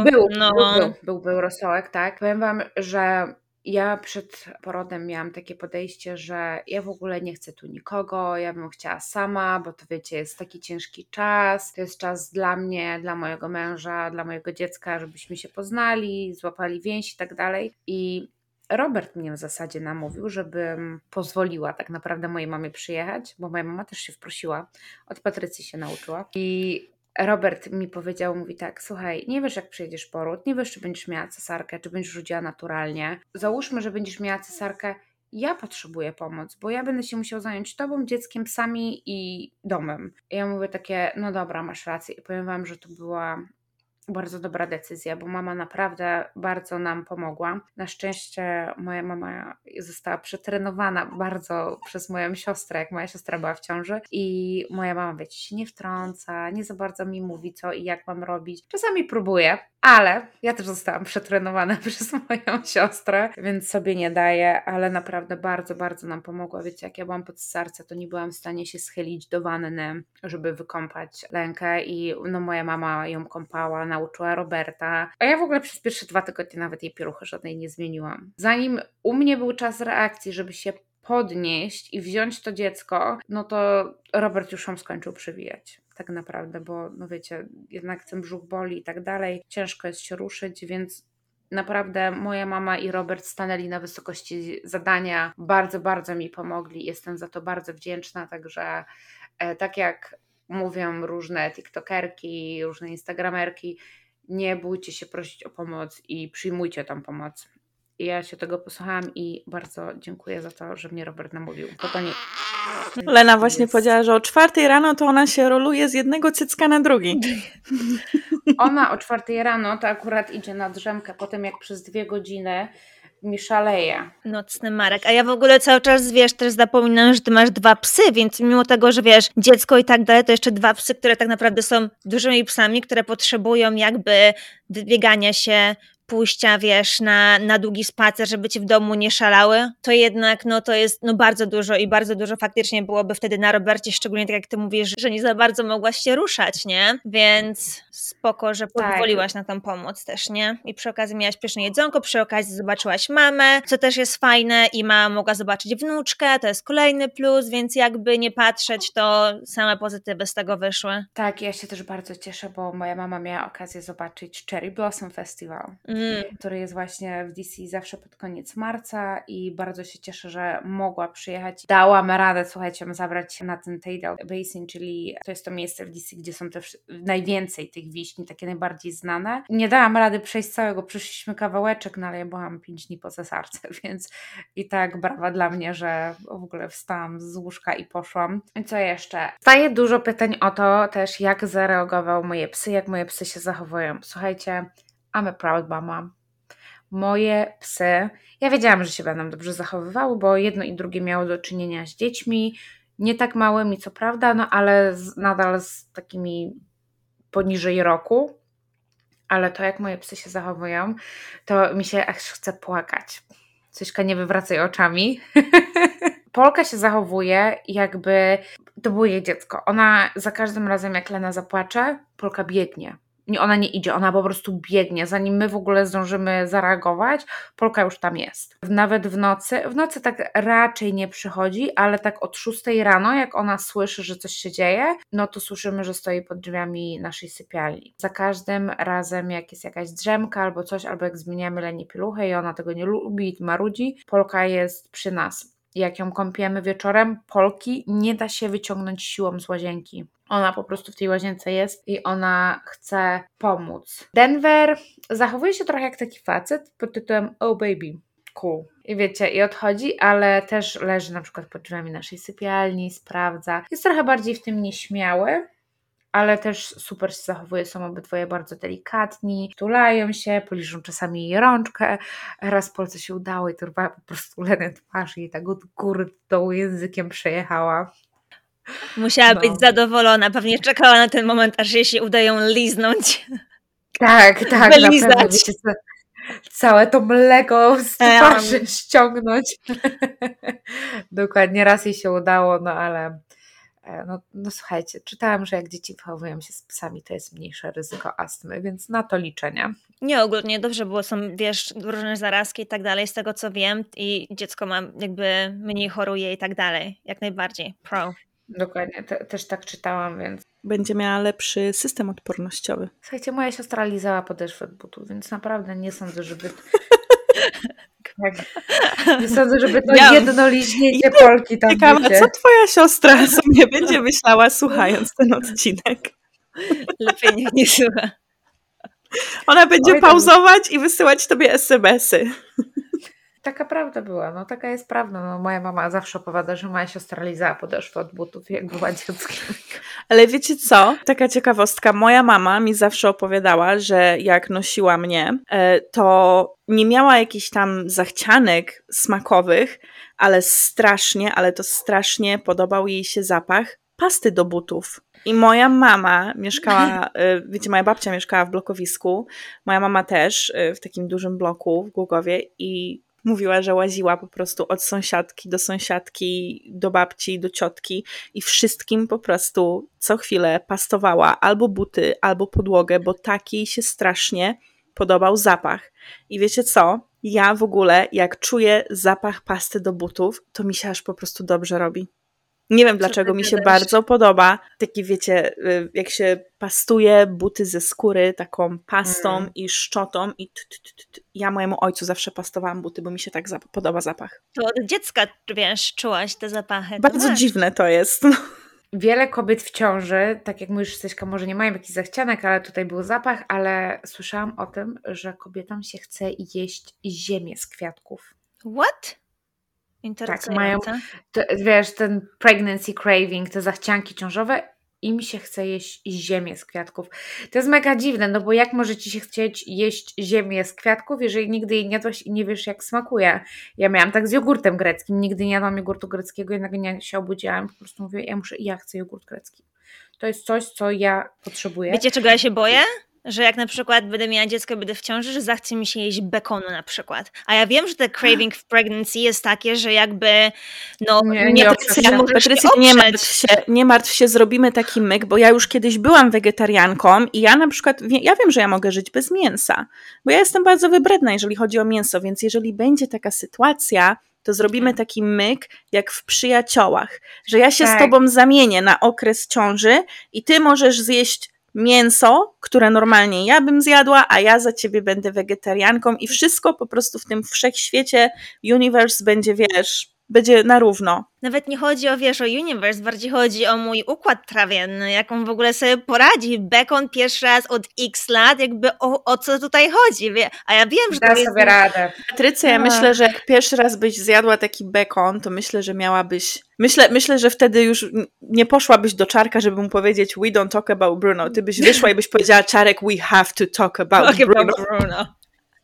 Był rosołek, tak. Powiem wam, że ja przed porodem miałam takie podejście, że ja w ogóle nie chcę tu nikogo, ja bym chciała sama, bo to wiecie, jest taki ciężki czas, to jest czas dla mnie, dla mojego męża, dla mojego dziecka, żebyśmy się poznali, złapali więź i tak dalej. I Robert mnie w zasadzie namówił, żebym pozwoliła tak naprawdę mojej mamie przyjechać, bo moja mama też się wprosiła, od Patrycji się nauczyła. I Robert mi powiedział, mówi tak, słuchaj, nie wiesz jak przyjedziesz poród, nie wiesz czy będziesz miała cesarkę, czy będziesz rodziła naturalnie. Załóżmy, że będziesz miała cesarkę, ja potrzebuję pomoc, bo ja będę się musiał zająć tobą, dzieckiem, psami i domem. I ja mówię takie, no dobra, masz rację. I powiem wam, że to była bardzo dobra decyzja, bo mama naprawdę bardzo nam pomogła. Na szczęście moja mama została przetrenowana bardzo przez moją siostrę, jak moja siostra była w ciąży i moja mama, wiecie, się nie wtrąca, nie za bardzo mi mówi co i jak mam robić. Czasami próbuje, ale ja też zostałam przetrenowana przez moją siostrę, więc sobie nie daję, ale naprawdę bardzo, bardzo nam pomogła. Wiecie, jak ja byłam po cesarce, to nie byłam w stanie się schylić do wanny, żeby wykąpać Lenkę i no moja mama ją kąpała, nauczyła Roberta, a ja w ogóle przez pierwsze 2 tygodnie nawet jej pieluchy żadnej nie zmieniłam. Zanim u mnie był czas reakcji, żeby się podnieść i wziąć to dziecko, no to Robert już ją skończył przywijać. Tak naprawdę, bo no wiecie, jednak ten brzuch boli i tak dalej, ciężko jest się ruszyć, więc naprawdę moja mama i Robert stanęli na wysokości zadania, bardzo, bardzo mi pomogli, jestem za to bardzo wdzięczna, także tak jak mówią różne tiktokerki, różne instagramerki, nie bójcie się prosić o pomoc i przyjmujcie tą pomoc. I ja się tego posłuchałam i bardzo dziękuję za to, że mnie Robert namówił. Bo to nie... Lena właśnie powiedziała, że o 4 rano to ona się roluje z jednego cycka na drugi. Ona o 4 rano to akurat idzie na drzemkę po tym, jak przez 2 godziny mi szaleje. Nocny Marek. A ja w ogóle cały czas, wiesz, też zapominam, że ty masz 2 psy, więc mimo tego, że wiesz, dziecko i tak dalej, to jeszcze 2 psy, które tak naprawdę są dużymi psami, które potrzebują jakby wybiegania się, pójścia, wiesz, na długi spacer, żeby ci w domu nie szalały, to jednak, no to jest bardzo dużo i bardzo dużo faktycznie byłoby wtedy na Robercie, szczególnie tak jak ty mówisz, że nie za bardzo mogłaś się ruszać, nie? Więc spoko, że pozwoliłaś na tą pomoc też, nie? I przy okazji miałaś pyszne jedzonko, przy okazji zobaczyłaś mamę, co też jest fajne i mama mogła zobaczyć wnuczkę, to jest kolejny plus, więc jakby nie patrzeć, to same pozytywy z tego wyszły. Tak, ja się też bardzo cieszę, bo moja mama miała okazję zobaczyć Cherry Blossom Festival, który jest właśnie w DC zawsze pod koniec marca i bardzo się cieszę, że mogła przyjechać. Dałam radę, słuchajcie, zabrać się na ten Tidal Basin, czyli to jest to miejsce w DC, gdzie są też najwięcej tych wiśni, takie najbardziej znane. Nie dałam rady przejść całego, przeszliśmy kawałeczek, no ale ja byłam 5 dni po cesarce, więc i tak brawa dla mnie, że w ogóle wstałam z łóżka i poszłam. I co jeszcze? Staje dużo pytań o to też, jak zareagował moje psy, jak moje psy się zachowują. Słuchajcie, I'm a proud mama. Moje psy, ja wiedziałam, że się będą dobrze zachowywały, bo jedno i drugie miało do czynienia z dziećmi, nie tak małymi, co prawda, no ale nadal z takimi poniżej roku, ale to, jak moje psy się zachowują, to mi się aż chce płakać. Cośka, nie wywracaj oczami. Polka się zachowuje, jakby to było jej dziecko. Ona za każdym razem, jak Lena zapłacze, Polka biegnie. Ona nie idzie, ona po prostu biegnie. Zanim my w ogóle zdążymy zareagować, Polka już tam jest. Nawet w nocy tak raczej nie przychodzi, ale tak od 6 rano, jak ona słyszy, że coś się dzieje, no to słyszymy, że stoi pod drzwiami naszej sypialni. Za każdym razem, jak jest jakaś drzemka albo coś, albo jak zmieniamy Leni pieluchę i ona tego nie lubi i marudzi, Polka jest przy nas. Jak ją kąpiemy wieczorem, Polki nie da się wyciągnąć siłą z łazienki. Ona po prostu w tej łazience jest i ona chce pomóc. Denver zachowuje się trochę jak taki facet pod tytułem "Oh baby, cool". I wiecie, i odchodzi, ale też leży na przykład pod drzwiami naszej sypialni, sprawdza. Jest trochę bardziej w tym nieśmiały, ale też super się zachowuje, są obydwoje bardzo delikatni, tulają się, poliżą czasami jej rączkę. Raz Polce się udało i to po prostu Lenę twarz i tak od góry do dołu językiem przejechała. Musiała być zadowolona, pewnie czekała na ten moment, aż jej się uda ją liznąć. Tak, wylizać. Na pewno, wiecie, całe to mleko z twarzy ściągnąć. Dokładnie, raz jej się udało, no ale no słuchajcie, czytałam, że jak dzieci wychowują się z psami, to jest mniejsze ryzyko astmy, więc na to liczę, nie? Nie, ogólnie dobrze, bo są, wiesz, różne zarazki i tak dalej, z tego co wiem, i dziecko ma jakby mniej choruje i tak dalej, jak najbardziej, pro. Dokładnie, też tak czytałam, więc... Będzie miała lepszy system odpornościowy. Słuchajcie, moja siostra lizała podeszwę od butów, więc naprawdę nie sądzę, żeby... Nie sądzę, żeby to jedno liźnięcie Polki tam ciekawe, wiecie. co twoja siostra sobie będzie myślała, słuchając ten odcinek? Lepiej niech nie słucha. Ona będzie pauzować i wysyłać tobie SMS-y. Taka prawda była, no taka jest prawda. No, moja mama zawsze opowiada, że moja siostra lizała podeszwę od butów, jak była dzieckiem. Ale wiecie co? Taka ciekawostka. Moja mama mi zawsze opowiadała, że jak nosiła mnie, to nie miała jakichś tam zachcianek smakowych, ale to strasznie podobał jej się zapach pasty do butów. I moja mama mieszkała, wiecie, moja babcia mieszkała w blokowisku, moja mama też w takim dużym bloku w Głogowie i mówiła, że łaziła po prostu od sąsiadki, do babci, do ciotki i wszystkim po prostu co chwilę pastowała albo buty, albo podłogę, bo taki jej się strasznie podobał zapach. I wiecie co? Ja w ogóle, jak czuję zapach pasty do butów, to mi się aż po prostu dobrze robi. Nie wiem dlaczego, mi się bardzo podoba. Taki wiecie, jak się pastuje buty ze skóry taką pastą i szczotą i ja mojemu ojcu zawsze pastowałam buty, bo mi się tak podoba zapach. To od dziecka, wiesz, czułaś te zapachy. Bardzo dziwne to jest. wiele kobiet w ciąży, tak jak mówisz, Staśka, może nie mają jakichś zachcianek, ale tutaj był zapach, ale słyszałam o tym, że kobietom się chce jeść ziemię z kwiatków. What? Tak, mają, wiesz, ten pregnancy craving, te zachcianki ciążowe, im się chce jeść ziemię z kwiatków. To jest mega dziwne, no bo jak może ci się chcieć jeść ziemię z kwiatków, jeżeli nigdy jej nie jadłaś i nie wiesz, jak smakuje. Ja miałam tak z jogurtem greckim, nigdy nie jadłam jogurtu greckiego, jednego dnia się obudziłam, po prostu mówię, ja chcę jogurt grecki. To jest coś, co ja potrzebuję. Wiecie, czego ja się boję? Że jak na przykład będę miała dziecko, będę w ciąży, że zachce mi się jeść bekonu na przykład. A ja wiem, że te craving w pregnancy jest takie, że jakby Patrycja, nie martw się, zrobimy taki myk, bo ja już kiedyś byłam wegetarianką i ja na przykład, ja wiem, że ja mogę żyć bez mięsa, bo ja jestem bardzo wybredna, jeżeli chodzi o mięso, więc jeżeli będzie taka sytuacja, to zrobimy taki myk jak w Przyjaciołach, że ja się z tobą zamienię na okres ciąży i ty możesz zjeść mięso, które normalnie ja bym zjadła, a ja za ciebie będę wegetarianką i wszystko po prostu w tym wszechświecie universe będzie, będzie na równo. Nawet nie chodzi o, o universe, bardziej chodzi o mój układ trawienny, jak on w ogóle sobie poradzi. Bekon pierwszy raz od x lat, jakby o co tutaj chodzi, a ja wiem, że da sobie radę. Patrycja, ja myślę, że jak pierwszy raz byś zjadła taki bekon, to myślę, że miałabyś, myślę, że wtedy już nie poszłabyś do Czarka, żeby mu powiedzieć we don't talk about Bruno. Ty byś wyszła i byś powiedziała, Czarek, we have to talk about Bruno.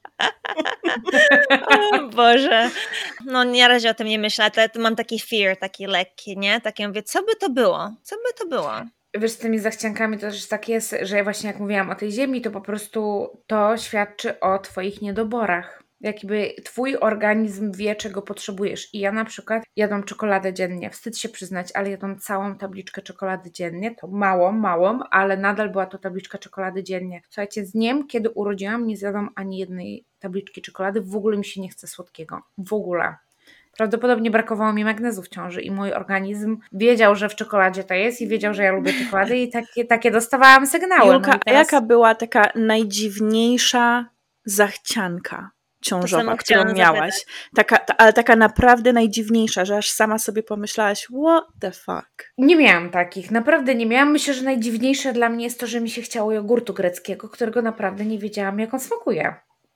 O Boże. No na razie o tym nie myślę, ale mam taki fear, taki lekki, nie? Takie mówię, co by to było? Wiesz, z tymi zachciankami to też tak jest, że ja właśnie jak mówiłam o tej ziemi, to po prostu to świadczy o twoich niedoborach. Jakby twój organizm wie, czego potrzebujesz. I ja na przykład jadłam czekoladę dziennie. Wstyd się przyznać, ale jadłam całą tabliczkę czekolady dziennie. To małą, ale nadal była to tabliczka czekolady dziennie. Słuchajcie, z dniem, kiedy urodziłam, nie zjadłam ani jednej tabliczki czekolady. W ogóle mi się nie chce słodkiego. W ogóle. Prawdopodobnie brakowało mi magnezu w ciąży i mój organizm wiedział, że w czekoladzie to jest i wiedział, że ja lubię czekoladę i takie dostawałam sygnały. Julka, a jaka była taka najdziwniejsza zachcianka ciążowa, którą miałaś? Ale taka naprawdę najdziwniejsza, że aż sama sobie pomyślałaś, what the fuck? Nie miałam takich, naprawdę nie miałam. Myślę, że najdziwniejsze dla mnie jest to, że mi się chciało jogurtu greckiego, którego naprawdę nie wiedziałam, jak on smakuje.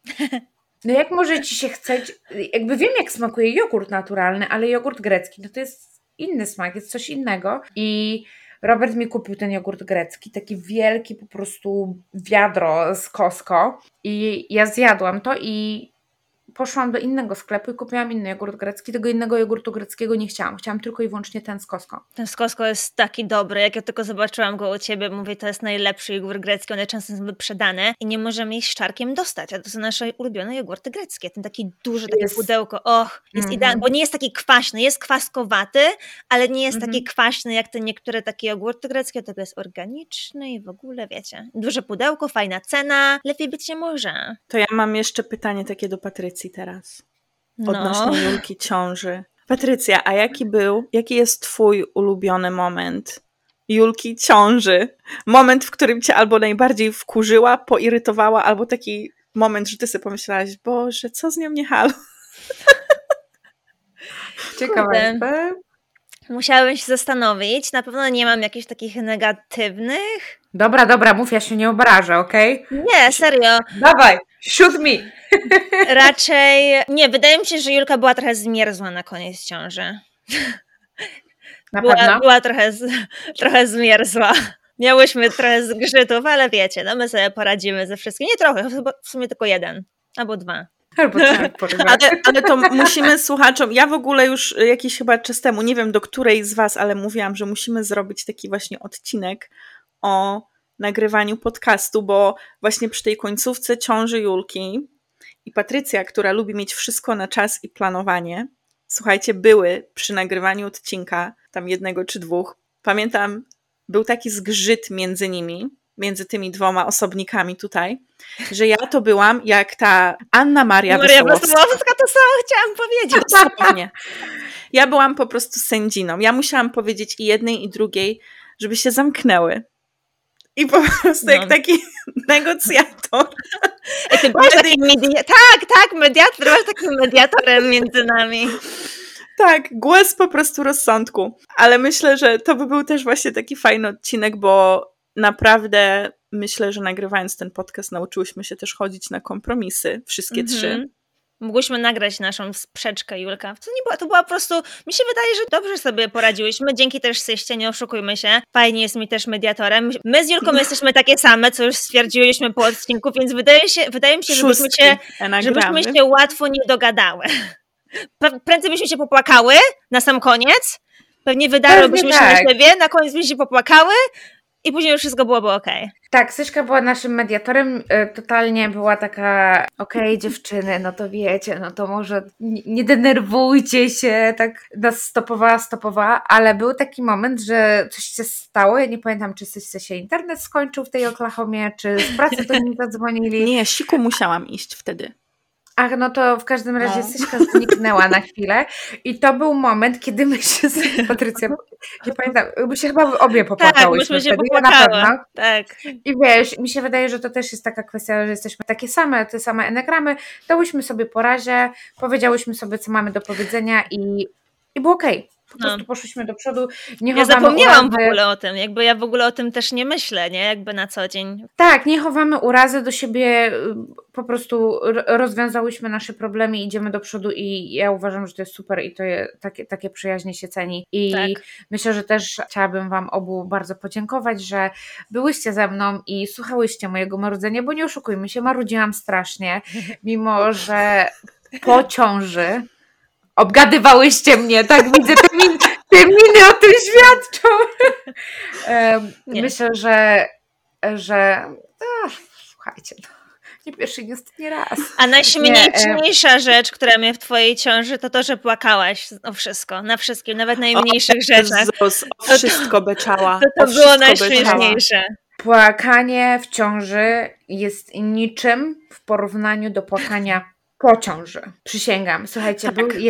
No jak może ci się chcieć, jakby wiem, jak smakuje jogurt naturalny, ale jogurt grecki, no to jest inny smak, jest coś innego. I Robert mi kupił ten jogurt grecki, taki wielki po prostu wiadro z Costco i ja zjadłam to i poszłam do innego sklepu i kupiłam inny jogurt grecki. Tego innego jogurtu greckiego nie chciałam. Chciałam tylko i wyłącznie ten z Costco. Ten z Costco jest taki dobry. Jak ja tylko zobaczyłam go u ciebie, mówię, to jest najlepszy jogurt grecki. One często są wyprzedane i nie możemy ich z Czarkiem dostać. A to są nasze ulubione jogurty greckie. Ten taki duży, takie pudełko. Jest idealny, bo nie jest taki kwaśny. Jest kwaskowaty, ale nie jest taki kwaśny jak te niektóre takie jogurty greckie. To jest organiczny i w ogóle, wiecie. Duże pudełko, fajna cena. Lepiej być nie może. To ja mam jeszcze pytanie takie do Patrycji teraz. Odnośnie Julki ciąży. Patrycja, a jaki jest twój ulubiony moment Julki ciąży? Moment, w którym cię albo najbardziej wkurzyła, poirytowała, albo taki moment, że ty sobie pomyślałaś, Boże, co z nią nie halo? Ciekawe. Musiałabym się zastanowić. Na pewno nie mam jakichś takich negatywnych. Dobra, mów, ja się nie obrażę, okej? Nie, serio. Dawaj, shoot me! Raczej, nie, wydaje mi się, że Julka była trochę zmierzła na koniec ciąży. Była trochę zmierzła. Miałyśmy trochę zgrzytów, ale wiecie, no my sobie poradzimy ze wszystkim. Nie trochę, w sumie tylko 1 albo 2. Ale to musimy słuchaczom, ja w ogóle już jakiś chyba czas temu, nie wiem do której z was, ale mówiłam, że musimy zrobić taki właśnie odcinek o nagrywaniu podcastu, bo właśnie przy tej końcówce ciąży Julki i Patrycja, która lubi mieć wszystko na czas i planowanie, słuchajcie, były przy nagrywaniu odcinka, tam 1 czy 2, pamiętam, był taki zgrzyt między nimi, między tymi 2 osobnikami tutaj, że ja to byłam jak ta Anna Maria Wesołowska. To samo chciałam powiedzieć. Dosłownie. Ja byłam po prostu sędziną. Ja musiałam powiedzieć i jednej, i drugiej, żeby się zamknęły. I po prostu jak taki negocjator. Ty byłaś takim mediatorem między nami. Tak, głos po prostu rozsądku. Ale myślę, że to by był też właśnie taki fajny odcinek, bo naprawdę myślę, że nagrywając ten podcast nauczyłyśmy się też chodzić na kompromisy, wszystkie trzy. Mogłyśmy nagrać naszą sprzeczkę, Julka. To była po prostu, mi się wydaje, że dobrze sobie poradziłyśmy, dzięki też Syście, nie oszukujmy się. Fajnie jest mi też mediatorem. My z Julką jesteśmy takie same, co już stwierdziłyśmy po odcinku, więc wydaje mi się, żebyśmy się łatwo nie dogadały. Prędzej byśmy się popłakały na sam koniec, pewnie wydarłybyśmy się na siebie, na koniec byśmy się popłakały i później już wszystko byłoby okej. Tak, Syśka była naszym mediatorem, totalnie była taka, okej, dziewczyny, no to wiecie, no to może nie denerwujcie się, tak nas stopowała, ale był taki moment, że coś się stało, ja nie pamiętam, czy się internet skończył w tej Oklahomie, czy z pracy do niej zadzwonili. Nie, siku musiałam iść wtedy. Ach, no to w każdym razie Syśka zniknęła na chwilę i to był moment, kiedy my się z Patrycją, nie pamiętam, my się chyba obie popłakałyśmy. Tak, myśmy się popłakały. Na pewno. Tak. I wiesz, mi się wydaje, że to też jest taka kwestia, że jesteśmy takie same, te same enegramy, dałyśmy sobie po razie, powiedziałyśmy sobie, co mamy do powiedzenia i było okej. Po prostu poszłyśmy do przodu. Ja zapomniałam w ogóle o tym, jakby ja w ogóle o tym też nie myślę, nie? Jakby na co dzień. Tak, nie chowamy urazy do siebie, po prostu rozwiązałyśmy nasze problemy, idziemy do przodu i ja uważam, że to jest super i to takie przyjaźnie się ceni i myślę, że też chciałabym wam obu bardzo podziękować, że byłyście ze mną i słuchałyście mojego marudzenia, bo nie oszukujmy się, marudziłam strasznie, mimo że po ciąży obgadywałyście mnie, tak widzę, te miny o tym świadczą. Myślę, że słuchajcie, nie pierwszy, nie ostatni raz. A najśmieszniejsza rzecz, która mnie w twojej ciąży, to, że płakałaś o wszystko, na wszystkim, nawet najmniejszych rzeczach. O wszystko beczała. To było najśmieszniejsze. Płakanie w ciąży jest niczym w porównaniu do płakania po ciąży. Przysięgam. Słuchajcie,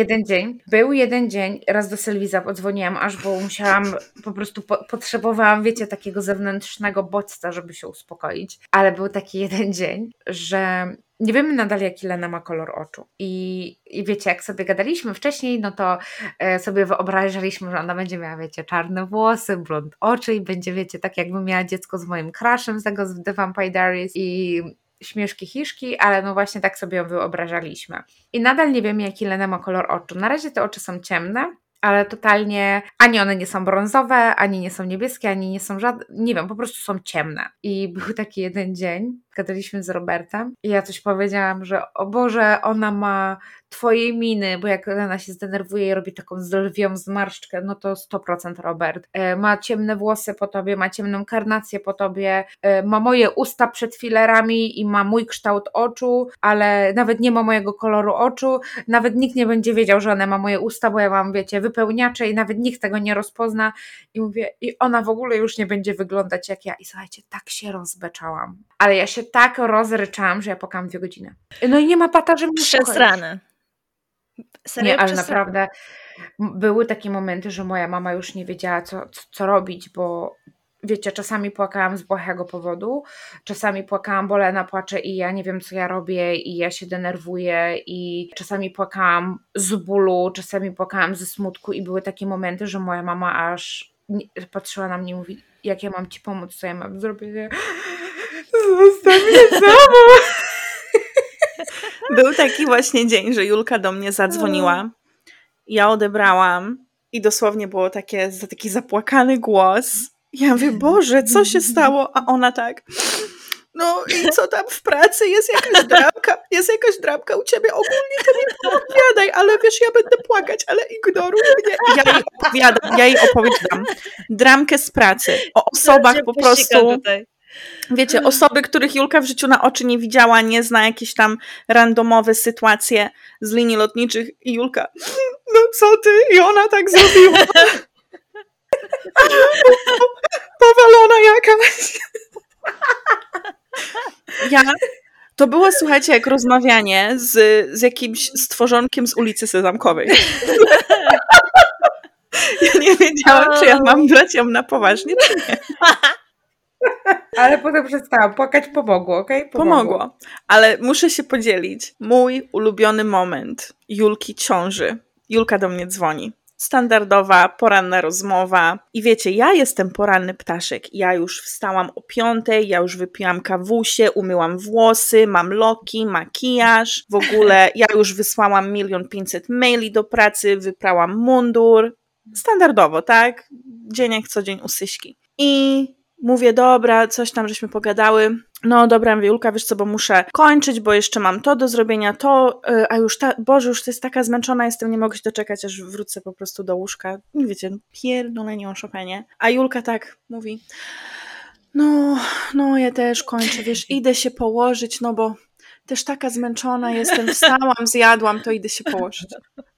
był jeden dzień, raz do Sylwii zadzwoniłam, aż bo musiałam, po prostu potrzebowałam, wiecie, takiego zewnętrznego bodźca, żeby się uspokoić. Ale był taki jeden dzień, że nie wiemy nadal, jaki Lena ma kolor oczu. I wiecie, jak sobie gadaliśmy wcześniej, no to sobie wyobrażaliśmy, że ona będzie miała, wiecie, czarne włosy, blond oczy i będzie, wiecie, tak jakby miała dziecko z moim crushem z tego z The Vampire Diaries i śmieszki hiszki, ale no właśnie tak sobie ją wyobrażaliśmy. I nadal nie wiemy, jaki Lena ma kolor oczu. Na razie te oczy są ciemne, ale totalnie ani one nie są brązowe, ani nie są niebieskie, ani nie są żadne, nie wiem, po prostu są ciemne. I był taki jeden dzień, gadaliśmy z Robertem i ja coś powiedziałam, że o Boże, ona ma twoje miny, bo jak Lena się zdenerwuje i robi taką lwią zmarszczkę, no to 100% Robert. Ma ciemne włosy po tobie, ma ciemną karnację po tobie, ma moje usta przed filerami i ma mój kształt oczu, ale nawet nie ma mojego koloru oczu, nawet nikt nie będzie wiedział, że ona ma moje usta, bo ja mam, wiecie, wypełniacze i nawet nikt tego nie rozpozna i mówię, i ona w ogóle już nie będzie wyglądać jak ja. I słuchajcie, tak się rozbeczałam. Ale ja się tak rozryczałam, że ja płakałam 2 godziny. No i nie ma pata, że mnie przez ranę. Serio, nie, ale naprawdę były takie momenty, że moja mama już nie wiedziała, co robić, bo wiecie, czasami płakałam z błahego powodu, czasami płakałam, bo Lena płacze i ja nie wiem, co ja robię i ja się denerwuję i czasami płakałam z bólu, czasami płakałam ze smutku i były takie momenty, że moja mama aż patrzyła na mnie i mówi, jak ja mam ci pomóc, co ja mam zrobić? Zostaw mnie samą! Był taki właśnie dzień, że Julka do mnie zadzwoniła, ja odebrałam i dosłownie było taki zapłakany głos. Ja mówię, Boże, co się stało? A ona tak, no i co tam w pracy? Jest jakaś drapka u ciebie? Ogólnie to nie opowiadaj, ale wiesz, ja będę płakać, ale ignoruj mnie. Ja jej opowiadam dramkę z pracy, o osobach po prostu... Wiecie, osoby, których Julka w życiu na oczy nie widziała, nie zna, jakieś tam randomowe sytuacje z linii lotniczych i Julka, no co ty? I ona tak zrobiła. Powalona jakaś. To było, słuchajcie, jak rozmawianie z jakimś stworzonkiem z ulicy Sezamkowej. Ja nie wiedziałam, czy ja mam brać ją na poważnie, czy nie. Ale potem przestałam płakać, pomogło, okej? Pomogło. Ale muszę się podzielić. Mój ulubiony moment Julki ciąży Julka do mnie dzwoni. Standardowa, poranna rozmowa. I wiecie, ja jestem poranny ptaszek. Ja już wstałam o 5:00, ja już wypiłam kawusię, umyłam włosy, mam loki, makijaż. W ogóle ja już wysłałam 1 500 000 maili do pracy, wyprałam mundur. Standardowo, tak? Dzień jak co dzień u Syśki. I mówię, dobra, coś tam żeśmy pogadały. No dobra, mówię, Julka, wiesz co, bo muszę kończyć, bo jeszcze mam to do zrobienia, to, a już Boże, już to jest taka zmęczona jestem, nie mogę się doczekać, aż wrócę po prostu do łóżka. I wiecie, pierdolenie o Chopinie. A Julka tak mówi, no ja też kończę, wiesz, idę się położyć, no bo też taka zmęczona jestem, wstałam, zjadłam, to idę się położyć.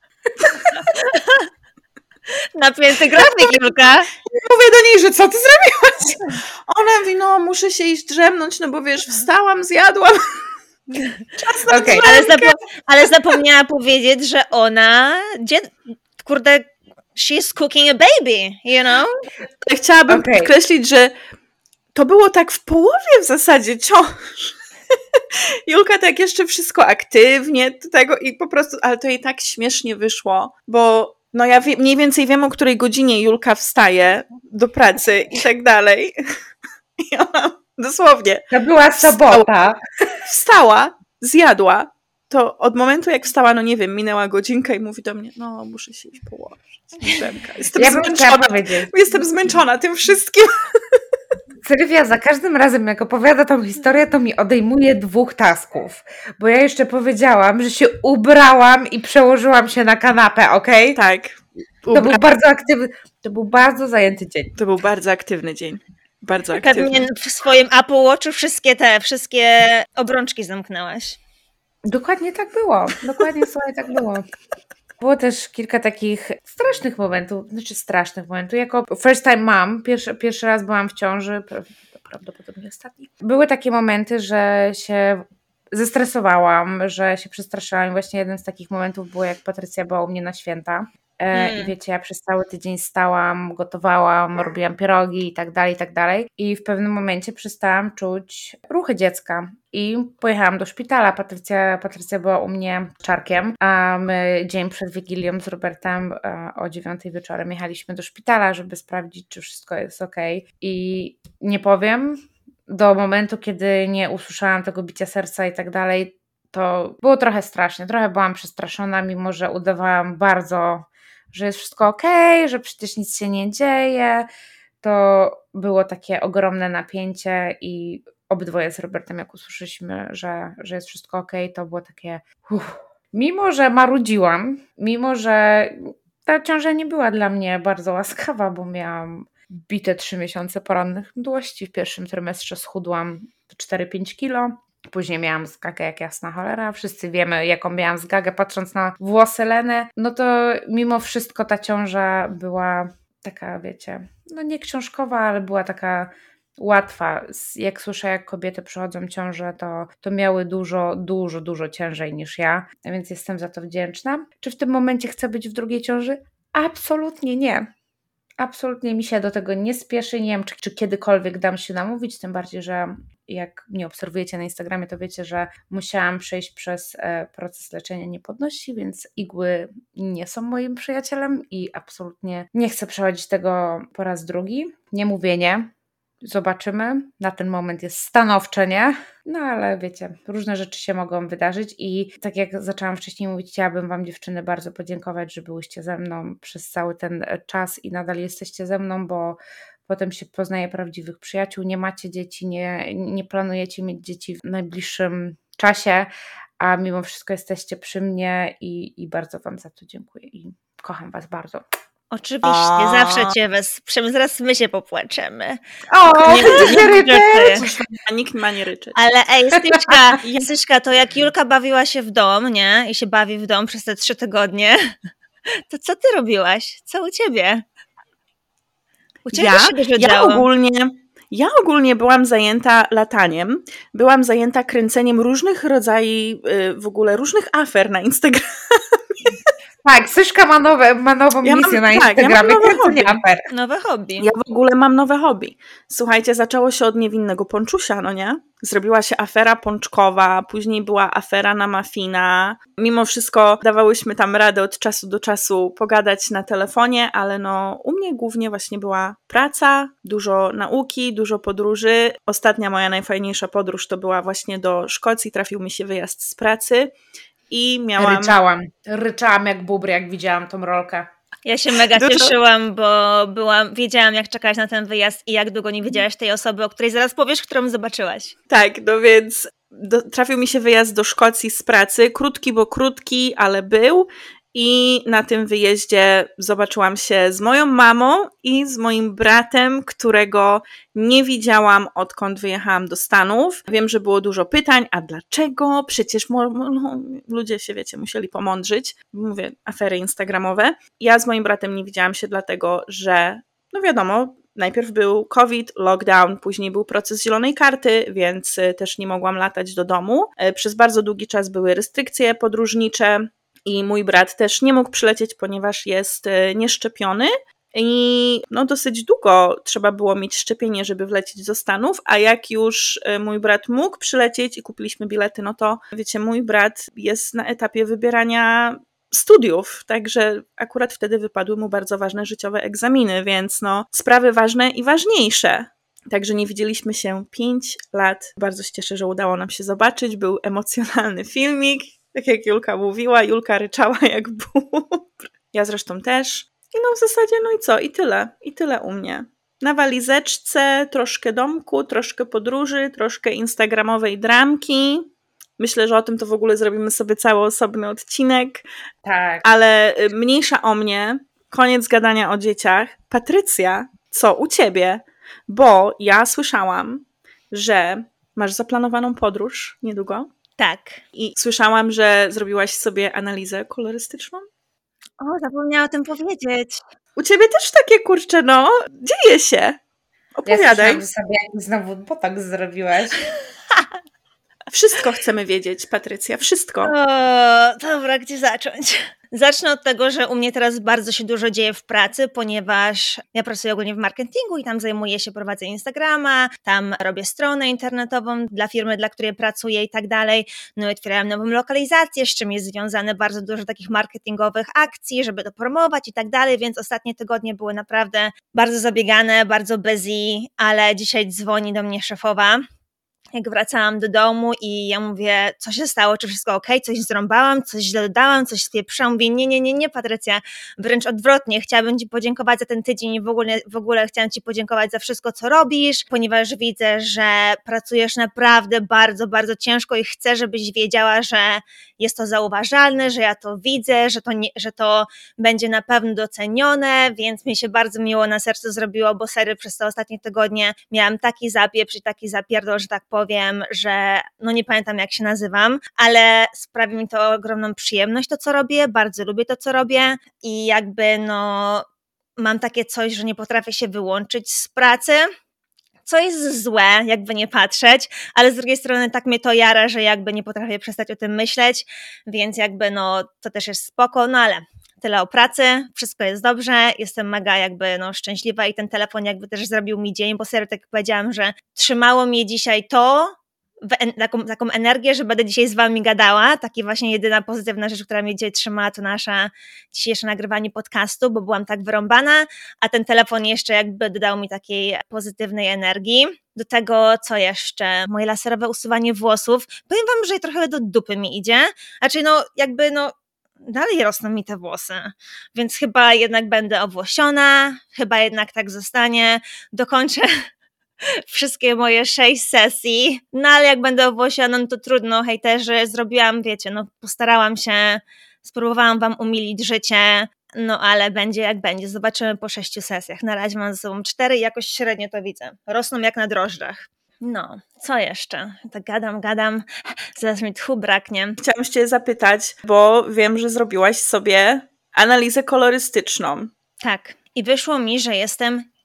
Napięty grafik, Julka. Mówię do niej, że co ty zrobiłaś? Ona mówi, no muszę się iść drzemnąć, no bo wiesz, wstałam, zjadłam. Czas na ale zapomniała powiedzieć, że ona, kurde, she's cooking a baby, you know? Chciałabym podkreślić, że to było tak w połowie w zasadzie ciąż. Julka tak jeszcze wszystko aktywnie do tego i po prostu, ale to jej tak śmiesznie wyszło, bo no ja mniej więcej wiem, o której godzinie Julka wstaje do pracy i tak dalej. I ona dosłownie... To była sobota. Wstała, zjadła. To od momentu jak wstała, no nie wiem, minęła godzinka i mówi do mnie, no muszę się iść położyć. Jestem zmęczona tym wszystkim. Sylwia za każdym razem, jak opowiada tą historię, to mi odejmuje 2 tasków. Bo ja jeszcze powiedziałam, że się ubrałam i przełożyłam się na kanapę, okej? Tak. To był bardzo aktywny, to był bardzo zajęty dzień. To był bardzo aktywny dzień. Bardzo aktywny. Pewnie w swoim Apple Watchu wszystkie obrączki zamknęłaś. Dokładnie tak było. Dokładnie sobie tak było. Było też kilka takich strasznych momentów, jako first time mom, pierwszy raz byłam w ciąży, prawdopodobnie ostatni. Były takie momenty, że się zestresowałam, że się przestraszyłam. Właśnie jeden z takich momentów było, jak Patrycja była u mnie na święta. I wiecie, ja przez cały tydzień stałam, gotowałam, robiłam pierogi i tak dalej. I w pewnym momencie przestałam czuć ruchy dziecka. I pojechałam do szpitala. Patrycja była u mnie czarkiem, a my dzień przed Wigilią z Robertem o 9 wieczorem jechaliśmy do szpitala, żeby sprawdzić, czy wszystko jest okej. I nie powiem, do momentu, kiedy nie usłyszałam tego bicia serca i tak dalej, to było trochę strasznie. Trochę byłam przestraszona, mimo że udawałam bardzo, że jest wszystko okej, że przecież nic się nie dzieje. To było takie ogromne napięcie i obydwoje z Robertem, jak usłyszeliśmy, że jest wszystko okej, to było takie Mimo, że marudziłam, mimo, że ta ciąża nie była dla mnie bardzo łaskawa, bo miałam bite 3 miesiące porannych mdłości. W pierwszym trymestrze schudłam 4-5 kilo. Później miałam zgagę jak jasna cholera. Wszyscy wiemy, jaką miałam zgagę, patrząc na włosy Leny. No to mimo wszystko ta ciąża była taka, wiecie, no nie książkowa, ale była taka łatwa. Jak słyszę, jak kobiety przychodzą ciąże, to miały dużo ciężej niż ja, więc jestem za to wdzięczna. Czy w tym momencie chcę być w drugiej ciąży? Absolutnie nie. Absolutnie mi się do tego nie spieszy. Nie wiem, czy kiedykolwiek dam się namówić, tym bardziej, że jak mnie obserwujecie na Instagramie, to wiecie, że musiałam przejść przez proces leczenia niepłodności, więc igły nie są moim przyjacielem i absolutnie nie chcę przechodzić tego po raz drugi. Nie mówię nie. Zobaczymy. Na ten moment jest stanowcze nie. No ale wiecie, różne rzeczy się mogą wydarzyć i tak jak zaczęłam wcześniej mówić, chciałabym Wam, dziewczyny, bardzo podziękować, że byłyście ze mną przez cały ten czas i nadal jesteście ze mną, bo potem się poznaje prawdziwych przyjaciół. Nie macie dzieci, nie planujecie mieć dzieci w najbliższym czasie, a mimo wszystko jesteście przy mnie i bardzo Wam za to dziękuję i kocham Was bardzo. Oczywiście, zawsze Cię wesprzemy, zaraz my się popłaczemy. Nikt ma nie ryczeć. Ale ej, Styśka, to jak Julka bawiła się w dom, nie? I się bawi w dom przez te 3 tygodnie, to co Ty robiłaś? Co u Ciebie? U Ciebie się dużo działo. Ja ogólnie byłam zajęta lataniem, byłam zajęta kręceniem różnych rodzajów, w ogóle różnych afer na Instagramie. Tak, Syszka ma nową misję na Instagramie. Nowe hobby. Ja w ogóle mam nowe hobby. Słuchajcie, zaczęło się od niewinnego ponczusia, no nie? Zrobiła się afera pączkowa, później była afera na muffina. Mimo wszystko dawałyśmy tam radę od czasu do czasu pogadać na telefonie, ale no u mnie głównie właśnie była praca, dużo nauki, dużo podróży. Ostatnia moja najfajniejsza podróż to była właśnie do Szkocji, trafił mi się wyjazd z pracy i miałam... Ryczałam jak bubry, jak widziałam tą rolkę. Ja się mega cieszyłam, bo wiedziałam, jak czekać na ten wyjazd i jak długo nie widziałaś tej osoby, o której zaraz powiesz, którą zobaczyłaś. Tak, no więc trafił mi się wyjazd do Szkocji z pracy. Krótki, bo krótki, ale był. I na tym wyjeździe zobaczyłam się z moją mamą i z moim bratem, którego nie widziałam, odkąd wyjechałam do Stanów. Wiem, że było dużo pytań, a dlaczego? Przecież ludzie się, wiecie, musieli pomądrzyć. Mówię, afery instagramowe. Ja z moim bratem nie widziałam się dlatego, że, no wiadomo, najpierw był COVID, lockdown, później był proces zielonej karty, więc też nie mogłam latać do domu. Przez bardzo długi czas były restrykcje podróżnicze, i mój brat też nie mógł przylecieć, ponieważ jest nieszczepiony i no dosyć długo trzeba było mieć szczepienie, żeby wlecieć do Stanów, a jak już mój brat mógł przylecieć i kupiliśmy bilety, no to wiecie, mój brat jest na etapie wybierania studiów, także akurat wtedy wypadły mu bardzo ważne życiowe egzaminy, więc no sprawy ważne i ważniejsze. Także nie widzieliśmy się 5 lat. Bardzo się cieszę, że udało nam się zobaczyć. Był emocjonalny filmik. Tak jak Julka mówiła, Julka ryczała jak bóbr. Ja zresztą też. I no w zasadzie, no i co? I tyle u mnie. Na walizeczce troszkę domku, troszkę podróży, troszkę instagramowej dramki. Myślę, że o tym to w ogóle zrobimy sobie cały osobny odcinek. Tak. Ale mniejsza o mnie. Koniec gadania o dzieciach. Patrycja, co u ciebie? Bo ja słyszałam, że masz zaplanowaną podróż niedługo. Tak. I słyszałam, że zrobiłaś sobie analizę kolorystyczną? O, zapomniałam o tym powiedzieć. U ciebie też takie, kurczę, no, dzieje się. Opowiadaj. Ja sobie jak znowu botoks zrobiłaś. Wszystko chcemy wiedzieć, Patrycja, wszystko. O, dobra, gdzie zacząć? Zacznę od tego, że u mnie teraz bardzo się dużo dzieje w pracy, ponieważ ja pracuję ogólnie w marketingu i tam zajmuję się prowadzeniem Instagrama, tam robię stronę internetową dla firmy, dla której pracuję i tak dalej. No i otwierałem nową lokalizację, z czym jest związane bardzo dużo takich marketingowych akcji, żeby to promować i tak dalej, więc ostatnie tygodnie były naprawdę bardzo zabiegane, bardzo busy, ale dzisiaj dzwoni do mnie szefowa. Jak wracałam do domu i ja mówię, co się stało, czy wszystko okej, coś zrąbałam, coś źle dodałam, coś spieprzałam, mówię, nie, Patrycja, wręcz odwrotnie, chciałabym Ci podziękować za ten tydzień i w ogóle chciałam Ci podziękować za wszystko, co robisz, ponieważ widzę, że pracujesz naprawdę bardzo, bardzo ciężko i chcę, żebyś wiedziała, że jest to zauważalne, że ja to widzę, że to będzie na pewno docenione, więc mi się bardzo miło na sercu zrobiło, bo serio przez te ostatnie tygodnie miałam taki zapieprz i taki zapierdol, że tak powiem, że no nie pamiętam jak się nazywam, ale sprawi mi to ogromną przyjemność to, co robię, bardzo lubię to, co robię i jakby no mam takie coś, że nie potrafię się wyłączyć z pracy, co jest złe, jakby nie patrzeć, ale z drugiej strony tak mnie to jara, że jakby nie potrafię przestać o tym myśleć, więc jakby no to też jest spoko, no ale tyle o pracy, wszystko jest dobrze, jestem mega jakby no szczęśliwa i ten telefon jakby też zrobił mi dzień, bo serio tak jak powiedziałam, że trzymało mnie dzisiaj to, taką energię, że będę dzisiaj z wami gadała, taki właśnie jedyna pozytywna rzecz, która mnie dzisiaj trzymała, to nasza dzisiejsze nagrywanie podcastu, bo byłam tak wyrąbana, a ten telefon jeszcze jakby dodał mi takiej pozytywnej energii. Do tego, co jeszcze? Moje laserowe usuwanie włosów. Powiem wam, że trochę do dupy mi idzie, znaczy no jakby no dalej rosną mi te włosy, więc chyba jednak będę owłosiona, chyba jednak tak zostanie, dokończę wszystkie moje 6 sesji, no ale jak będę owłosiona, no to trudno, hejterzy, zrobiłam, wiecie, no postarałam się, spróbowałam wam umilić życie, no ale będzie jak będzie, zobaczymy po 6 sesjach, na razie mam ze sobą 4 i jakoś średnio to widzę, rosną jak na drożdżach. No, co jeszcze? Tak gadam, zaraz mi tchu braknie. Chciałam cię zapytać, bo wiem, że zrobiłaś sobie analizę kolorystyczną. Tak, i wyszło mi, że jestem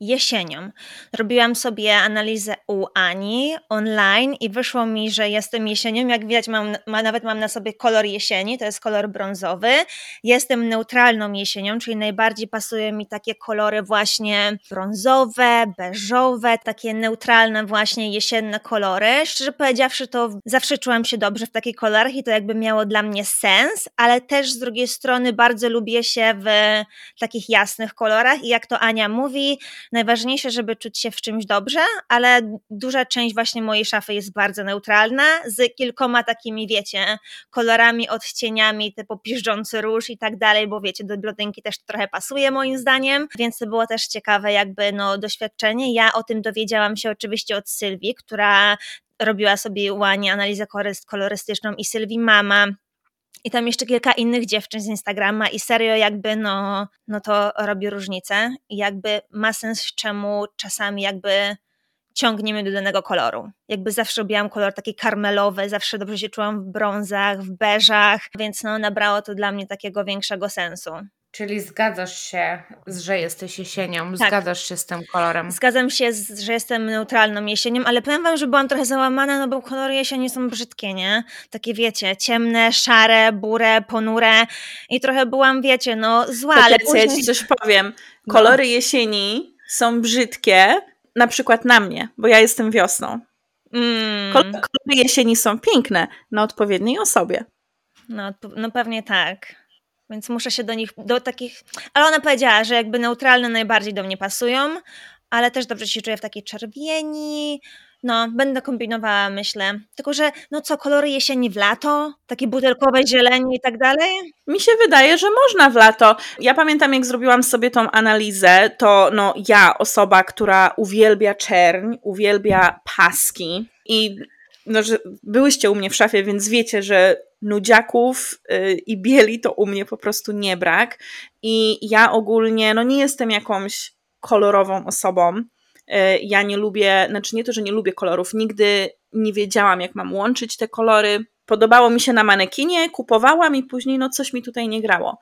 jesienią. Robiłam sobie analizę u Ani online i wyszło mi, że jestem jesienią. Jak widać, nawet mam na sobie kolor jesieni, to jest kolor brązowy. Jestem neutralną jesienią, czyli najbardziej pasują mi takie kolory właśnie brązowe, beżowe, takie neutralne właśnie jesienne kolory. Szczerze powiedziawszy, to zawsze czułam się dobrze w takich kolorach i to jakby miało dla mnie sens, ale też z drugiej strony bardzo lubię się w takich jasnych kolorach i jak to Ania mówi, najważniejsze, żeby czuć się w czymś dobrze, ale duża część właśnie mojej szafy jest bardzo neutralna, z kilkoma takimi, wiecie, kolorami, odcieniami typu piżdżący róż i tak dalej, bo wiecie, do blondynki też to trochę pasuje moim zdaniem, więc to było też ciekawe jakby doświadczenie. Ja o tym dowiedziałam się oczywiście od Sylwii, która robiła sobie u Ani analizę kolorystyczną i Sylwii mama. I tam jeszcze kilka innych dziewczyn z Instagrama i serio jakby to robi różnicę i jakby ma sens, czemu czasami jakby ciągniemy do danego koloru. Jakby zawsze robiłam kolor taki karmelowy, zawsze dobrze się czułam w brązach, w beżach, więc nabrało to dla mnie takiego większego sensu. Czyli zgadzasz się, że jesteś jesienią, Tak. Zgadzasz się z tym kolorem. Zgadzam się, że jestem neutralną jesienią, ale powiem wam, że byłam trochę załamana, bo kolory jesieni są brzydkie, nie? Takie wiecie, ciemne, szare, burę, ponure i trochę byłam, wiecie, zła, ale później... Ja ci coś powiem. Kolory jesieni są brzydkie, na przykład na mnie, bo ja jestem wiosną. Kolory jesieni są piękne na odpowiedniej osobie. No pewnie tak. Więc muszę się do takich... Ale ona powiedziała, że jakby neutralne najbardziej do mnie pasują, ale też dobrze się czuję w takiej czerwieni. Będę kombinowała, myślę. Tylko, że kolory jesieni w lato? Takie butelkowe zieleni i tak dalej? Mi się wydaje, że można w lato. Ja pamiętam, jak zrobiłam sobie tą analizę, to ja, osoba, która uwielbia czerń, uwielbia paski i że byłyście u mnie w szafie, więc wiecie, że nudziaków i bieli to u mnie po prostu nie brak. I ja ogólnie, nie jestem jakąś kolorową osobą. Ja nie lubię, nie to, że nie lubię kolorów, nigdy nie wiedziałam, jak mam łączyć te kolory. Podobało mi się na manekinie, kupowałam i później coś mi tutaj nie grało.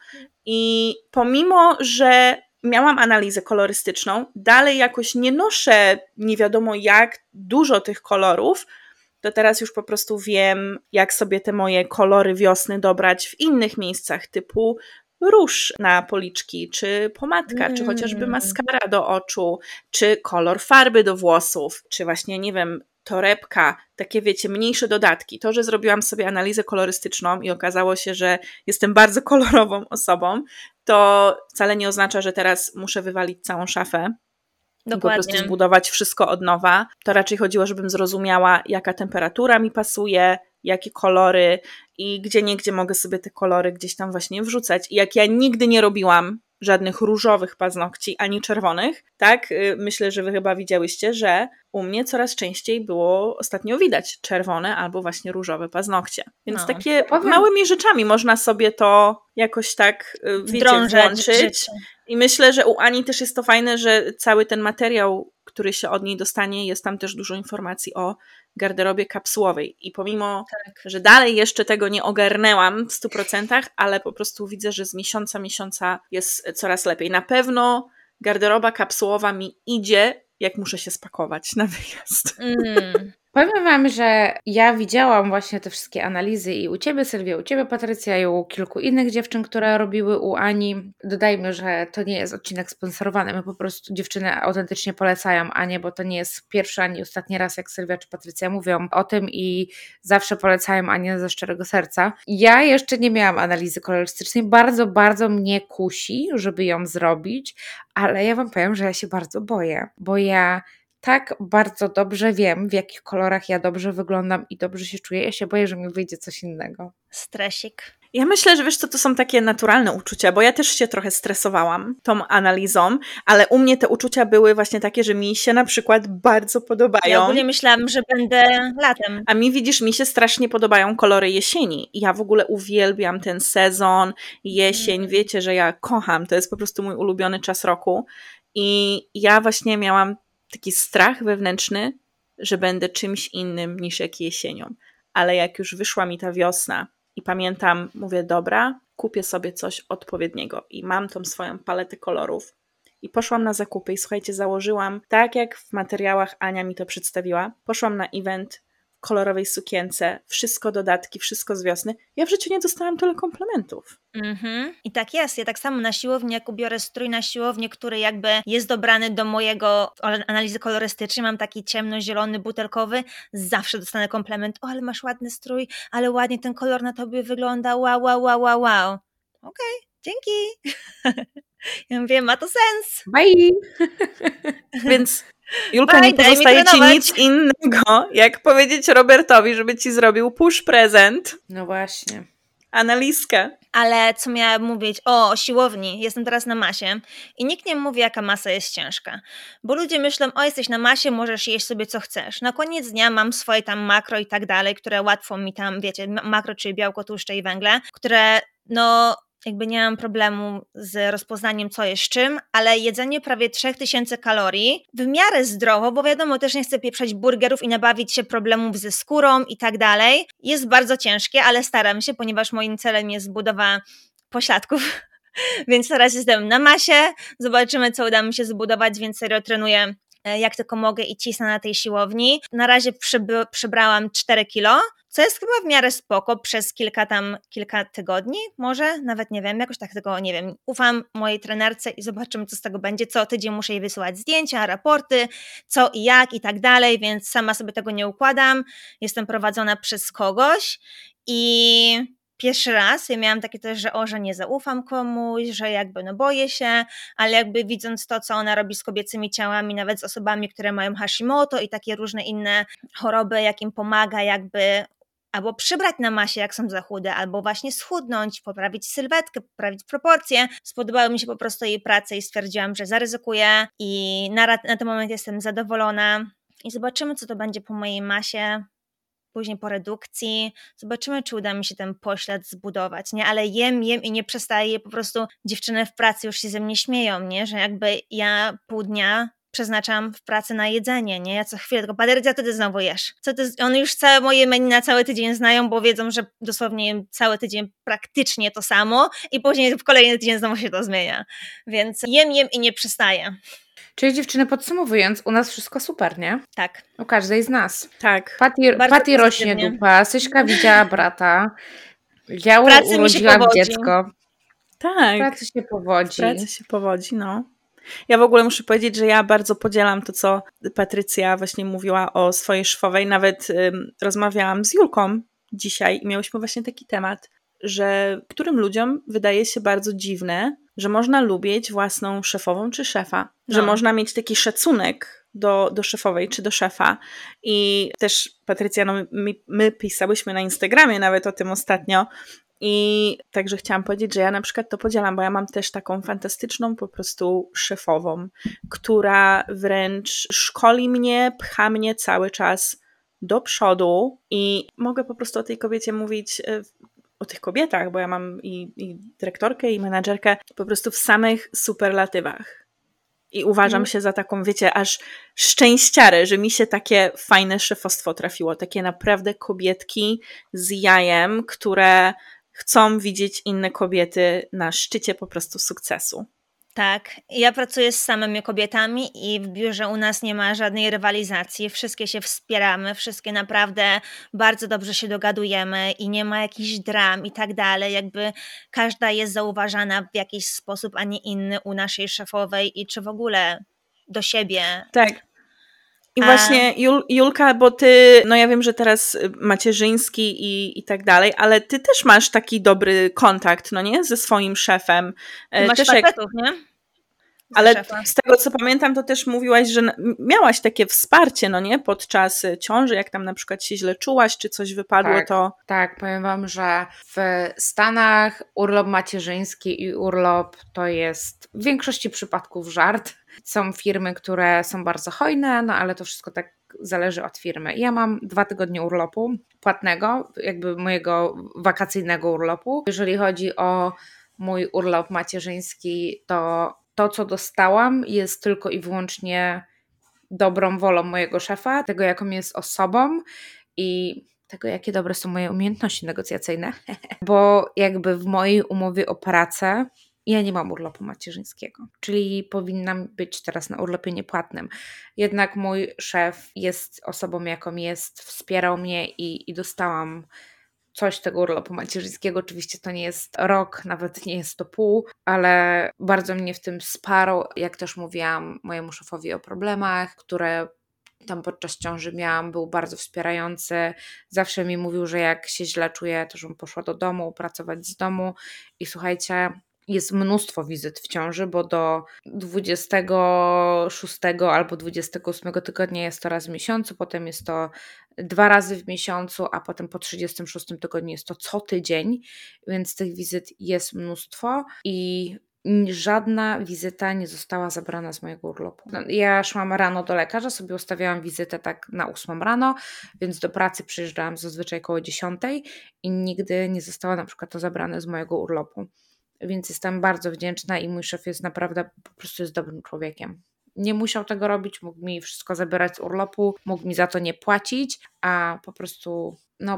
I pomimo, że miałam analizę kolorystyczną, dalej jakoś nie noszę nie wiadomo jak dużo tych kolorów, to teraz już po prostu wiem, jak sobie te moje kolory wiosny dobrać w innych miejscach, typu róż na policzki, czy pomadka, czy chociażby maskara do oczu, czy kolor farby do włosów, czy właśnie, nie wiem, torebka, takie wiecie, mniejsze dodatki. To, że zrobiłam sobie analizę kolorystyczną i okazało się, że jestem bardzo kolorową osobą, to wcale nie oznacza, że teraz muszę wywalić całą szafę. Dokładnie. I po prostu zbudować wszystko od nowa. To raczej chodziło, żebym zrozumiała, jaka temperatura mi pasuje, jakie kolory i gdzieniegdzie mogę sobie te kolory gdzieś tam właśnie wrzucać. I jak ja nigdy nie robiłam żadnych różowych paznokci, ani czerwonych, tak? Myślę, że wy chyba widziałyście, że u mnie coraz częściej było ostatnio widać czerwone albo właśnie różowe paznokcie. Więc takie małymi rzeczami można sobie to jakoś tak, wiecie, włączyć. I myślę, że u Ani też jest to fajne, że cały ten materiał, który się od niej dostanie, jest tam też dużo informacji o garderobie kapsułowej. I pomimo, że dalej jeszcze tego nie ogarnęłam w 100%, ale po prostu widzę, że z miesiąca jest coraz lepiej. Na pewno garderoba kapsułowa mi idzie, jak muszę się spakować na wyjazd. Powiem wam, że ja widziałam właśnie te wszystkie analizy i u ciebie, Sylwia, u ciebie, Patrycja, i u kilku innych dziewczyn, które robiły u Ani. Dodajmy, że to nie jest odcinek sponsorowany, my po prostu dziewczyny autentycznie polecają Anię, bo to nie jest pierwszy ani ostatni raz, jak Sylwia czy Patrycja mówią o tym i zawsze polecają Anię ze szczerego serca. Ja jeszcze nie miałam analizy kolorystycznej, bardzo, bardzo mnie kusi, żeby ją zrobić, ale ja wam powiem, że ja się bardzo boję, bo ja tak bardzo dobrze wiem, w jakich kolorach ja dobrze wyglądam i dobrze się czuję. Ja się boję, że mi wyjdzie coś innego. Stresik. Ja myślę, że wiesz co, to są takie naturalne uczucia, bo ja też się trochę stresowałam tą analizą, ale u mnie te uczucia były właśnie takie, że mi się na przykład bardzo podobają. Ja ogólnie myślałam, że będę latem. A mi, widzisz, mi się strasznie podobają kolory jesieni. Ja w ogóle uwielbiam ten sezon, jesień, wiecie, że ja kocham, to jest po prostu mój ulubiony czas roku i ja właśnie miałam taki strach wewnętrzny, że będę czymś innym niż jak jesienią. Ale jak już wyszła mi ta wiosna i pamiętam, mówię, dobra, kupię sobie coś odpowiedniego i mam tą swoją paletę kolorów I poszłam na zakupy i słuchajcie, założyłam, tak jak w materiałach Ania mi to przedstawiła, poszłam na event w kolorowej sukience, wszystko dodatki, wszystko z wiosny. Ja w życiu nie dostałam tyle komplementów. I tak jest. Ja tak samo na siłowni, jak ubiorę strój na siłownię, który jakby jest dobrany do mojego analizy kolorystycznej, mam taki ciemnozielony, butelkowy, zawsze dostanę komplement. O, ale masz ładny strój, ale ładnie ten kolor na tobie wygląda, wow, wow, wow, wow, wow. Okej, dzięki. Ja mówię, ma to sens. Bye! Więc Julka, nie pozostaje ci nic innego, jak powiedzieć Robertowi, żeby ci zrobił push prezent. No właśnie. Analizkę. Ale co miałam mówić? O siłowni. Jestem teraz na masie i nikt nie mówi, jaka masa jest ciężka. Bo ludzie myślą, o jesteś na masie, możesz jeść sobie co chcesz. Na koniec dnia mam swoje tam makro i tak dalej, które łatwo mi tam, wiecie, makro, czyli białko, tłuszcze i węgle, które no jakby nie mam problemu z rozpoznaniem, co jest czym, ale jedzenie prawie 3000 kalorii w miarę zdrowo, bo wiadomo, też nie chcę pieprzać burgerów i nabawić się problemów ze skórą i tak dalej, jest bardzo ciężkie, ale staram się, ponieważ moim celem jest budowa pośladków, więc teraz jestem na masie, zobaczymy, co uda mi się zbudować, więc serio trenuję jak tylko mogę i cisnę na tej siłowni. Na razie przybrałam 4 kilo, co jest chyba w miarę spoko przez kilka tygodni, może, nawet nie wiem, jakoś tak tego nie wiem. Ufam mojej trenerce i zobaczymy, co z tego będzie. Co tydzień muszę jej wysyłać zdjęcia, raporty, co i jak i tak dalej, więc sama sobie tego nie układam. Jestem prowadzona przez kogoś i pierwszy raz ja miałam takie też, że nie zaufam komuś, że jakby no boję się, ale jakby widząc to, co ona robi z kobiecymi ciałami, nawet z osobami, które mają Hashimoto i takie różne inne choroby, jak im pomaga jakby albo przybrać na masie, jak są za chude, albo właśnie schudnąć, poprawić sylwetkę, poprawić proporcje. Spodobały mi się po prostu jej prace i stwierdziłam, że zaryzykuję i na ten moment jestem zadowolona i zobaczymy, co to będzie po mojej masie. Później po redukcji, zobaczymy, czy uda mi się ten poślad zbudować, nie? Ale jem i nie przestaję, po prostu dziewczyny w pracy już się ze mnie śmieją, nie? Że jakby ja pół dnia przeznaczam w pracy na jedzenie, nie? Ja co chwilę tylko, Patrycja, ty znowu jesz. One już całe moje menu na cały tydzień znają, bo wiedzą, że dosłownie jem cały tydzień praktycznie to samo i później w kolejny tydzień znowu się to zmienia. Więc jem i nie przestaję. Czyli dziewczyny, podsumowując, u nas wszystko super, nie? Tak. U każdej z nas. Tak. Patty rośnie dupa, Syśka widziała brata, ja urodziłam dziecko. Tak. Pracy się powodzi. No. Ja w ogóle muszę powiedzieć, że ja bardzo podzielam to, co Patrycja właśnie mówiła o swojej szefowej. Nawet rozmawiałam z Julką dzisiaj i miałyśmy właśnie taki temat, że którym ludziom wydaje się bardzo dziwne, że można lubić własną szefową czy szefa, że można mieć taki szacunek do szefowej czy do szefa. I też Patrycja, my pisałyśmy na Instagramie nawet o tym ostatnio i także chciałam powiedzieć, że ja na przykład to podzielam, bo ja mam też taką fantastyczną po prostu szefową, która wręcz szkoli mnie, pcha mnie cały czas do przodu i mogę po prostu o tej kobiecie mówić, o tych kobietach, bo ja mam i dyrektorkę, i menadżerkę po prostu w samych superlatywach. I uważam się za taką, wiecie, aż szczęściarę, że mi się takie fajne szefostwo trafiło. Takie naprawdę kobietki z jajem, które chcą widzieć inne kobiety na szczycie po prostu sukcesu. Tak, ja pracuję z samymi kobietami i w biurze u nas nie ma żadnej rywalizacji, wszystkie się wspieramy, wszystkie naprawdę bardzo dobrze się dogadujemy i nie ma jakichś dram i tak dalej, jakby każda jest zauważana w jakiś sposób, a nie inny u naszej szefowej i czy w ogóle do siebie. Tak. I właśnie Julka, bo ty, no ja wiem, że teraz macierzyński i tak dalej, ale ty też masz taki dobry kontakt, no nie? Ze swoim szefem. Ty masz facetów, nie? Ale z tego, co pamiętam, to też mówiłaś, że miałaś takie wsparcie, no nie? Podczas ciąży, jak tam na przykład się źle czułaś, czy coś wypadło, to... Tak, powiem wam, że w Stanach urlop macierzyński i urlop to jest w większości przypadków żart. Są firmy, które są bardzo hojne, no ale to wszystko tak zależy od firmy. Ja mam 2 tygodnie urlopu płatnego, jakby mojego wakacyjnego urlopu. Jeżeli chodzi o mój urlop macierzyński, to, co dostałam, jest tylko i wyłącznie dobrą wolą mojego szefa, tego, jaką jest osobą i tego, jakie dobre są moje umiejętności negocjacyjne. Bo jakby w mojej umowie o pracę ja nie mam urlopu macierzyńskiego, czyli powinnam być teraz na urlopie niepłatnym. Jednak mój szef jest osobą, jaką jest, wspierał mnie i dostałam coś tego urlopu macierzyńskiego. Oczywiście to nie jest rok, nawet nie jest to pół, ale bardzo mnie w tym wsparł. Jak też mówiłam mojemu szefowi o problemach, które tam podczas ciąży miałam, był bardzo wspierający. Zawsze mi mówił, że jak się źle czuję, to żebym poszła do domu, pracować z domu. I słuchajcie, jest mnóstwo wizyt w ciąży, bo do 26 albo 28 tygodnia jest to raz w miesiącu, potem jest to 2 razy w miesiącu, a potem po 36 tygodniu jest to co tydzień, więc tych wizyt jest mnóstwo i żadna wizyta nie została zabrana z mojego urlopu. Ja szłam rano do lekarza, sobie ustawiałam wizytę tak na 8 rano, więc do pracy przyjeżdżałam zazwyczaj koło 10 i nigdy nie zostało na przykład to zabrane z mojego urlopu. Więc jestem bardzo wdzięczna i mój szef jest naprawdę, po prostu jest dobrym człowiekiem. Nie musiał tego robić, mógł mi wszystko zabierać z urlopu, mógł mi za to nie płacić, a po prostu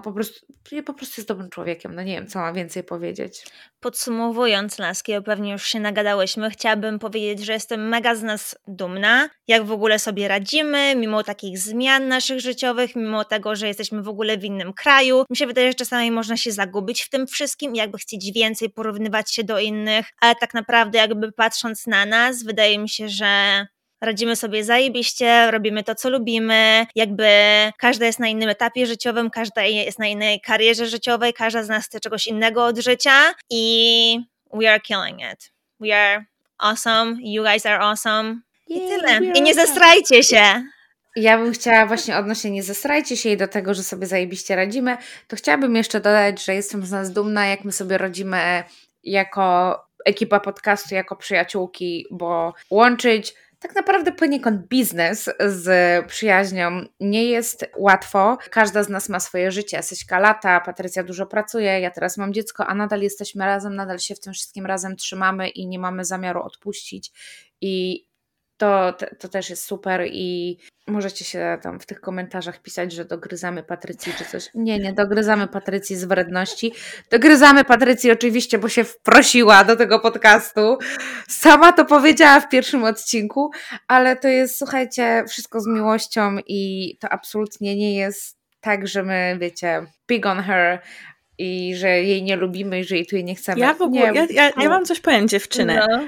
jest dobrym człowiekiem. No nie wiem, co mam więcej powiedzieć. Podsumowując, laski, bo pewnie już się nagadałyśmy, chciałabym powiedzieć, że jestem mega z nas dumna, jak w ogóle sobie radzimy, mimo takich zmian naszych życiowych, mimo tego, że jesteśmy w ogóle w innym kraju. Mi się wydaje, że czasami można się zagubić w tym wszystkim, jakby chcieć więcej, porównywać się do innych, ale tak naprawdę jakby patrząc na nas, wydaje mi się, że radzimy sobie zajebiście, robimy to, co lubimy, jakby każda jest na innym etapie życiowym, każda jest na innej karierze życiowej, każda z nas chce czegoś innego od życia i we are killing it. We are awesome, you guys are awesome i tyle. I nie zestrajcie się. Ja bym chciała właśnie odnośnie nie zestrajcie się i do tego, że sobie zajebiście radzimy, to chciałabym jeszcze dodać, że jestem z nas dumna, jak my sobie radzimy jako ekipa podcastu, jako przyjaciółki, bo łączyć tak naprawdę poniekąd biznes z przyjaźnią nie jest łatwo. Każda z nas ma swoje życie. Syśka lata, Patrycja dużo pracuje, ja teraz mam dziecko, a nadal jesteśmy razem, nadal się w tym wszystkim razem trzymamy i nie mamy zamiaru odpuścić. I to też jest super i możecie się tam w tych komentarzach pisać, że dogryzamy Patrycji czy coś. Nie dogryzamy Patrycji z wredności. Dogryzamy Patrycji oczywiście, bo się wprosiła do tego podcastu. Sama to powiedziała w pierwszym odcinku, ale to jest, słuchajcie, wszystko z miłością i to absolutnie nie jest tak, że my, wiecie, pig on her i że jej nie lubimy i że jej tu jej nie chcemy. Ja w ogóle, ja mam coś powiem, dziewczyny. No.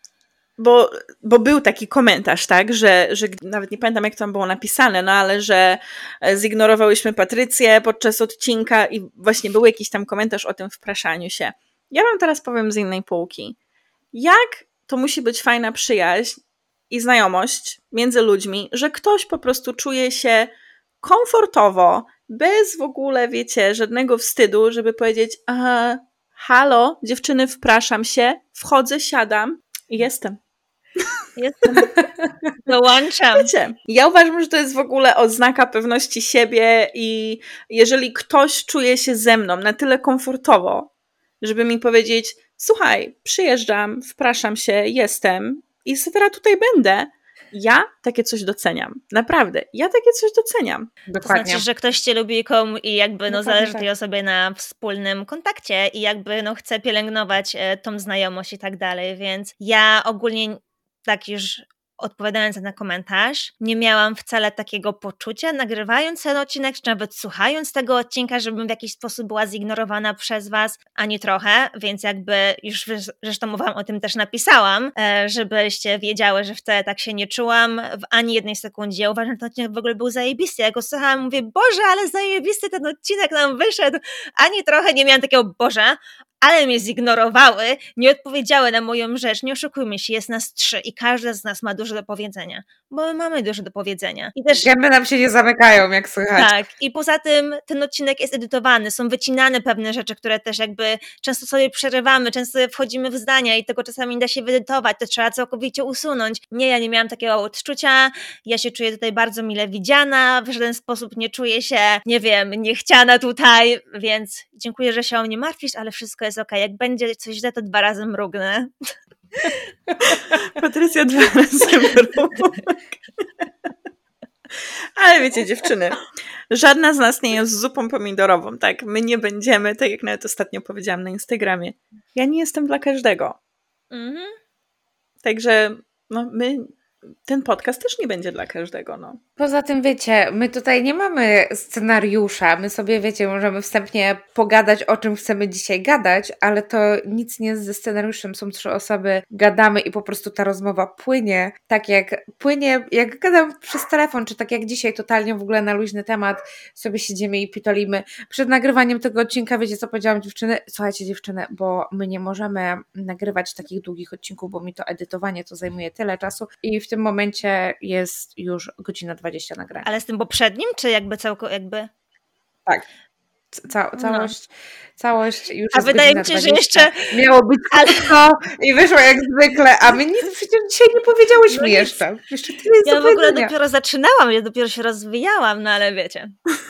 Bo był taki komentarz, tak, że nawet nie pamiętam, jak tam było napisane, no ale że zignorowałyśmy Patrycję podczas odcinka i właśnie był jakiś tam komentarz o tym wpraszaniu się. Ja wam teraz powiem z innej półki. Jak to musi być fajna przyjaźń i znajomość między ludźmi, że ktoś po prostu czuje się komfortowo, bez w ogóle, wiecie, żadnego wstydu, żeby powiedzieć: halo, dziewczyny, wpraszam się, wchodzę, siadam i jestem. Dołączam. Wiecie, ja uważam, że to jest w ogóle oznaka pewności siebie i jeżeli ktoś czuje się ze mną na tyle komfortowo, żeby mi powiedzieć: słuchaj, przyjeżdżam, wpraszam się, jestem i teraz tutaj będę, ja takie coś doceniam. Naprawdę, ja takie coś doceniam. Dokładnie. To znaczy, że ktoś cię lubi i jakby zależy tej osobie na wspólnym kontakcie i jakby chce pielęgnować tą znajomość i tak dalej, więc ja ogólnie tak już odpowiadając na komentarz, nie miałam wcale takiego poczucia, nagrywając ten odcinek, czy nawet słuchając tego odcinka, żebym w jakiś sposób była zignorowana przez was, ani trochę, więc jakby już zresztą wam o tym też napisałam, żebyście wiedziały, że wtedy tak się nie czułam w ani jednej sekundzie. Ja uważam, że ten odcinek w ogóle był zajebisty. Ja go słuchałam, mówię: Boże, ale zajebisty ten odcinek nam wyszedł. Ani trochę nie miałam takiego: Boże, ale mnie zignorowały, nie odpowiedziały na moją rzecz. Nie oszukujmy się, jest nas 3 i każda z nas ma dużo do powiedzenia, bo my mamy dużo do powiedzenia. I też gęby nam się nie zamykają, jak słychać. tak, i poza tym ten odcinek jest edytowany, są wycinane pewne rzeczy, które też jakby często sobie przerywamy, często wchodzimy w zdania i tego czasami nie da się wyedytować, to trzeba całkowicie usunąć. Nie, ja nie miałam takiego odczucia, ja się czuję tutaj bardzo mile widziana, w żaden sposób nie czuję się, nie wiem, niechciana tutaj, więc dziękuję, że się o mnie martwisz, ale wszystko jest okej. Jak będzie coś źle, to 2 razy mrugnę. Patrycja 2 razy mrugnę. Ale wiecie, dziewczyny, żadna z nas nie jest zupą pomidorową, tak? My nie będziemy, tak jak nawet ostatnio powiedziałam na Instagramie, ja nie jestem dla każdego. Także ten podcast też nie będzie dla każdego, no. Poza tym, wiecie, my tutaj nie mamy scenariusza, my sobie, wiecie, możemy wstępnie pogadać, o czym chcemy dzisiaj gadać, ale to nic nie jest ze scenariuszem, są 3 osoby, gadamy i po prostu ta rozmowa płynie, tak jak płynie, jak gadam przez telefon, czy tak jak dzisiaj, totalnie w ogóle na luźny temat, sobie siedzimy i pitolimy. Przed nagrywaniem tego odcinka, wiecie co powiedziałam dziewczyny? Słuchajcie dziewczyny, bo my nie możemy nagrywać takich długich odcinków, bo mi to edytowanie to zajmuje tyle czasu i w tym momencie jest już godzina 20 nagrania. Ale z tym poprzednim, czy jakby jakby? Tak. Całość już a jest wydaje mi się, 20. że jeszcze miało być krótko i wyszło jak zwykle, a my nic przecież dzisiaj nie powiedziałyśmy jeszcze. Jeszcze tyle jest ja do w ogóle powiedzenia. dopiero zaczynałam, ja dopiero się rozwijałam, no ale wiecie.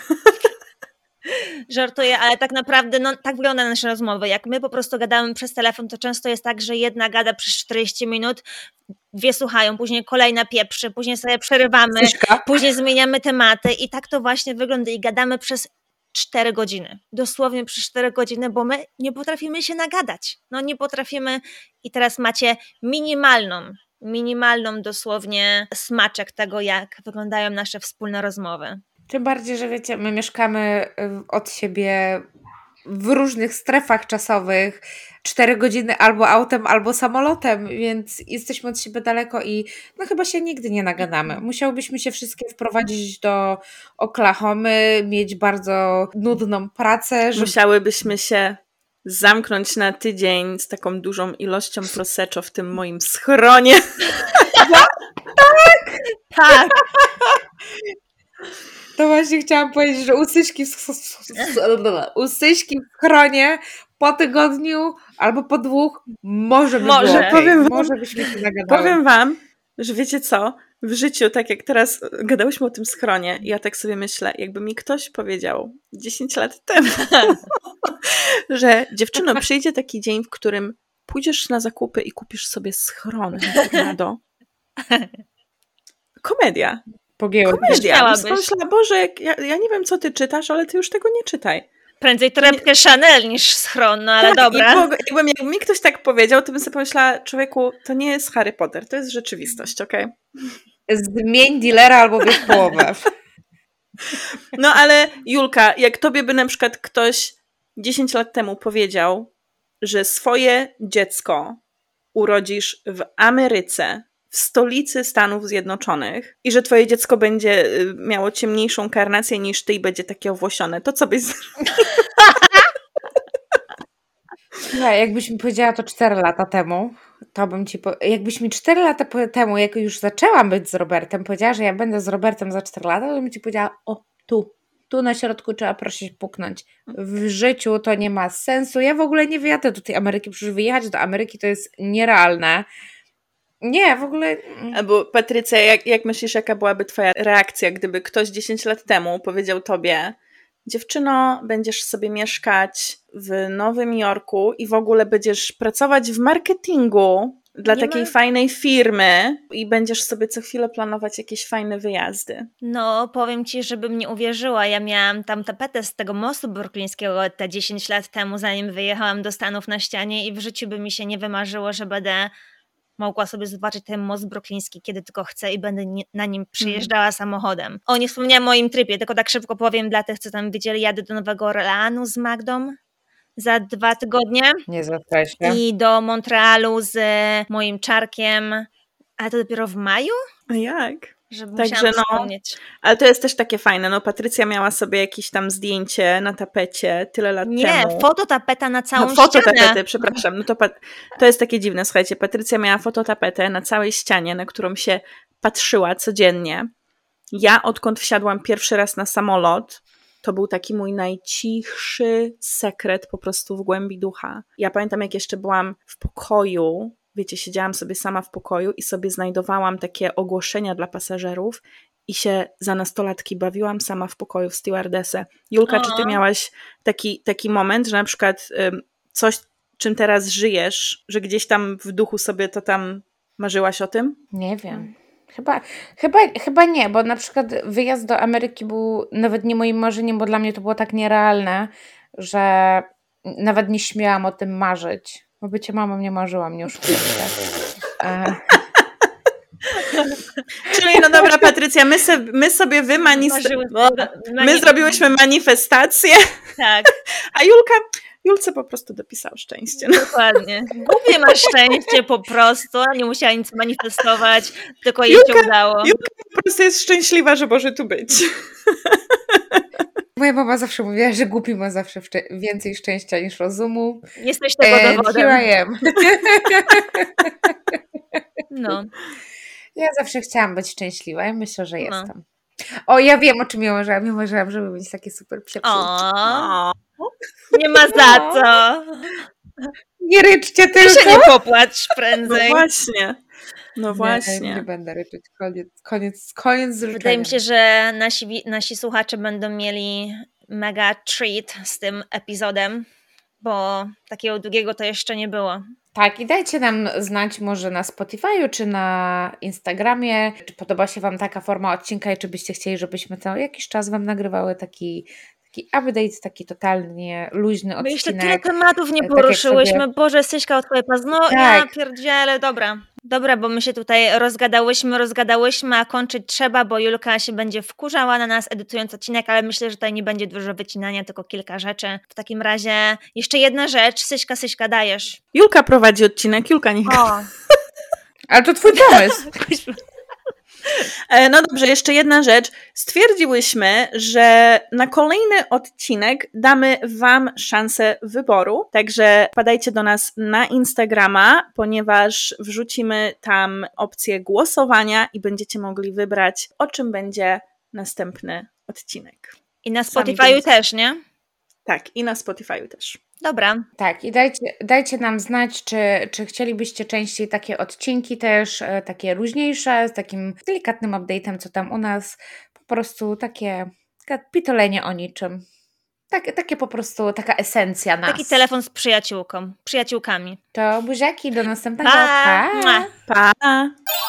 Żartuję, ale tak naprawdę tak wygląda nasze rozmowy. Jak my po prostu gadamy przez telefon, to często jest tak, że jedna gada przez 40 minut, 2 słuchają, później kolejna pieprzy, później sobie przerywamy, później zmieniamy tematy i tak to właśnie wygląda i gadamy przez 4 godziny. Dosłownie przez 4 godziny, bo my nie potrafimy się nagadać. No nie potrafimy i teraz macie minimalną dosłownie smaczek tego, jak wyglądają nasze wspólne rozmowy. Tym bardziej, że wiecie, my mieszkamy od siebie w różnych strefach czasowych, 4 godziny albo autem, albo samolotem, więc jesteśmy od siebie daleko i chyba się nigdy nie nagadamy. Musiałybyśmy się wszystkie wprowadzić do Oklahomy, mieć bardzo nudną pracę. Musiałybyśmy się zamknąć na tydzień z taką dużą ilością prosecco w tym moim schronie. Tak. To właśnie chciałam powiedzieć, że usyśki w schronie po tygodniu albo po 2 może by było okay. Może byśmy się nagadały. Powiem wam, że wiecie co? W życiu, tak jak teraz gadałyśmy o tym schronie, ja tak sobie myślę, jakby mi ktoś powiedział 10 lat temu, że dziewczyno, przyjdzie taki dzień, w którym pójdziesz na zakupy i kupisz sobie schron na tornado. Komedia. Komedia. Myślę, Boże, ja nie wiem, co ty czytasz, ale ty już tego nie czytaj. Prędzej torebkę Chanel niż schron, no ale tak, dobra. Jakby mi ktoś tak powiedział, to bym sobie pomyślała, człowieku, to nie jest Harry Potter, to jest rzeczywistość, okej? Zmień dealera albo bierz połowę. No ale Julka, jak tobie by na przykład ktoś 10 lat temu powiedział, że swoje dziecko urodzisz w Ameryce, w stolicy Stanów Zjednoczonych i że twoje dziecko będzie miało ciemniejszą karnację niż ty i będzie takie owłosione, to co byś zrobił? Jakbyś mi powiedziała to 4 lata temu, to bym ci jakbyś mi 4 lata temu, jak już zaczęłam być z Robertem, powiedziała, że ja będę z Robertem za 4 lata, to bym ci powiedziała, tu na środku trzeba prosić puknąć. W życiu to nie ma sensu. Ja w ogóle nie wyjadę do tej Ameryki, przecież wyjechać do Ameryki to jest nierealne. Nie, w ogóle... Albo Patrycja, jak myślisz, jaka byłaby twoja reakcja, gdyby ktoś 10 lat temu powiedział tobie, dziewczyno, będziesz sobie mieszkać w Nowym Jorku i w ogóle będziesz pracować w marketingu dla takiej fajnej firmy i będziesz sobie co chwilę planować jakieś fajne wyjazdy. No, powiem ci, żebym nie uwierzyła. Ja miałam tam tapetę z tego mostu bruklińskiego te 10 lat temu, zanim wyjechałam do Stanów na ścianie i w życiu by mi się nie wymarzyło, że będę mogła sobie zobaczyć ten most brukliński, kiedy tylko chcę i będę na nim przyjeżdżała samochodem. Nie wspomniałam o moim tripie, tylko tak szybko powiem dla tych, co tam widzieli, jadę do Nowego Orleanu z Magdą za 2 tygodnie. Nie zapraszam. I do Montrealu z moim czarkiem, ale to dopiero w maju? A jak? Żeby musiałam wspomnieć. Ale to jest też takie fajne, Patrycja miała sobie jakieś tam zdjęcie na tapecie tyle lat temu. Nie, fototapeta na całą ścianę. Fototapety, przepraszam. To jest takie dziwne, słuchajcie, Patrycja miała fototapetę na całej ścianie, na którą się patrzyła codziennie. Ja odkąd wsiadłam pierwszy raz na samolot, to był taki mój najcichszy sekret po prostu w głębi ducha. Ja pamiętam, jak jeszcze byłam w pokoju, wiecie, siedziałam sobie sama w pokoju i sobie znajdowałam takie ogłoszenia dla pasażerów i się za nastolatki bawiłam sama w pokoju w stewardessę. Julka, czy ty miałaś taki moment, że na przykład coś, czym teraz żyjesz, że gdzieś tam w duchu sobie to tam marzyłaś o tym? Nie wiem. Chyba nie, bo na przykład wyjazd do Ameryki był nawet nie moim marzeniem, bo dla mnie to było tak nierealne, że nawet nie śmiałam o tym marzyć. O bycie mamą nie marzyłam, nie oszukujmy się. Czyli no dobra, Patrycja, my sobie my zrobiłyśmy manifestację, Tak, a Julce po prostu dopisał szczęście. No. dokładnie. Głupie masz szczęście po prostu, nie musiała nic manifestować, tylko jej się udało. Julka po prostu jest szczęśliwa, że może tu być. Moja mama zawsze mówiła, że głupi ma zawsze więcej szczęścia niż rozumu. Jesteś tego dowodem. Here I am. No. Ja zawsze chciałam być szczęśliwa i myślę, że jestem. O, ja wiem, o czym ja marzyłam. Ja marzyłam, żeby mieć takie super psiapsówki. Nie ma za co. Nie ryczcie Ty tylko. się nie popłacz prędzej. No właśnie. Nie będę ryczeć. Koniec z ryczeniem. Wydaje mi się, że nasi słuchacze będą mieli mega treat z tym epizodem, bo takiego długiego to jeszcze nie było. Tak, i dajcie nam znać może na Spotify'u czy na Instagramie, czy podoba się Wam taka forma odcinka i czy byście chcieli, żebyśmy co jakiś czas Wam nagrywały taki update, taki totalnie luźny odcinek. My jeszcze tyle tematów nie poruszyłyśmy. Tak Boże, Syśka od twojej paznokci. Ja pierdzielę, Dobra, bo my się tutaj rozgadałyśmy, a kończyć trzeba, bo Julka się będzie wkurzała na nas edytując odcinek, ale myślę, że tutaj nie będzie dużo wycinania, tylko kilka rzeczy. W takim razie jeszcze jedna rzecz. Syśka, dajesz. Julka prowadzi odcinek, Julka nie gra. Ale to twój pomysł. No dobrze, jeszcze jedna rzecz. Stwierdziłyśmy, że na kolejny odcinek damy Wam szansę wyboru, także wpadajcie do nas na Instagrama, ponieważ wrzucimy tam opcję głosowania i będziecie mogli wybrać, o czym będzie następny odcinek. I na Spotify'u też, nie? Tak, i na Spotify'u też. Dobra. Tak, i dajcie nam znać, czy chcielibyście częściej takie odcinki też, takie luźniejsze, z takim delikatnym update'em, co tam u nas, po prostu takie pitolenie o niczym. Takie po prostu, taka esencja nas. Taki telefon z przyjaciółkami. To buziaki, do następnego. Pa!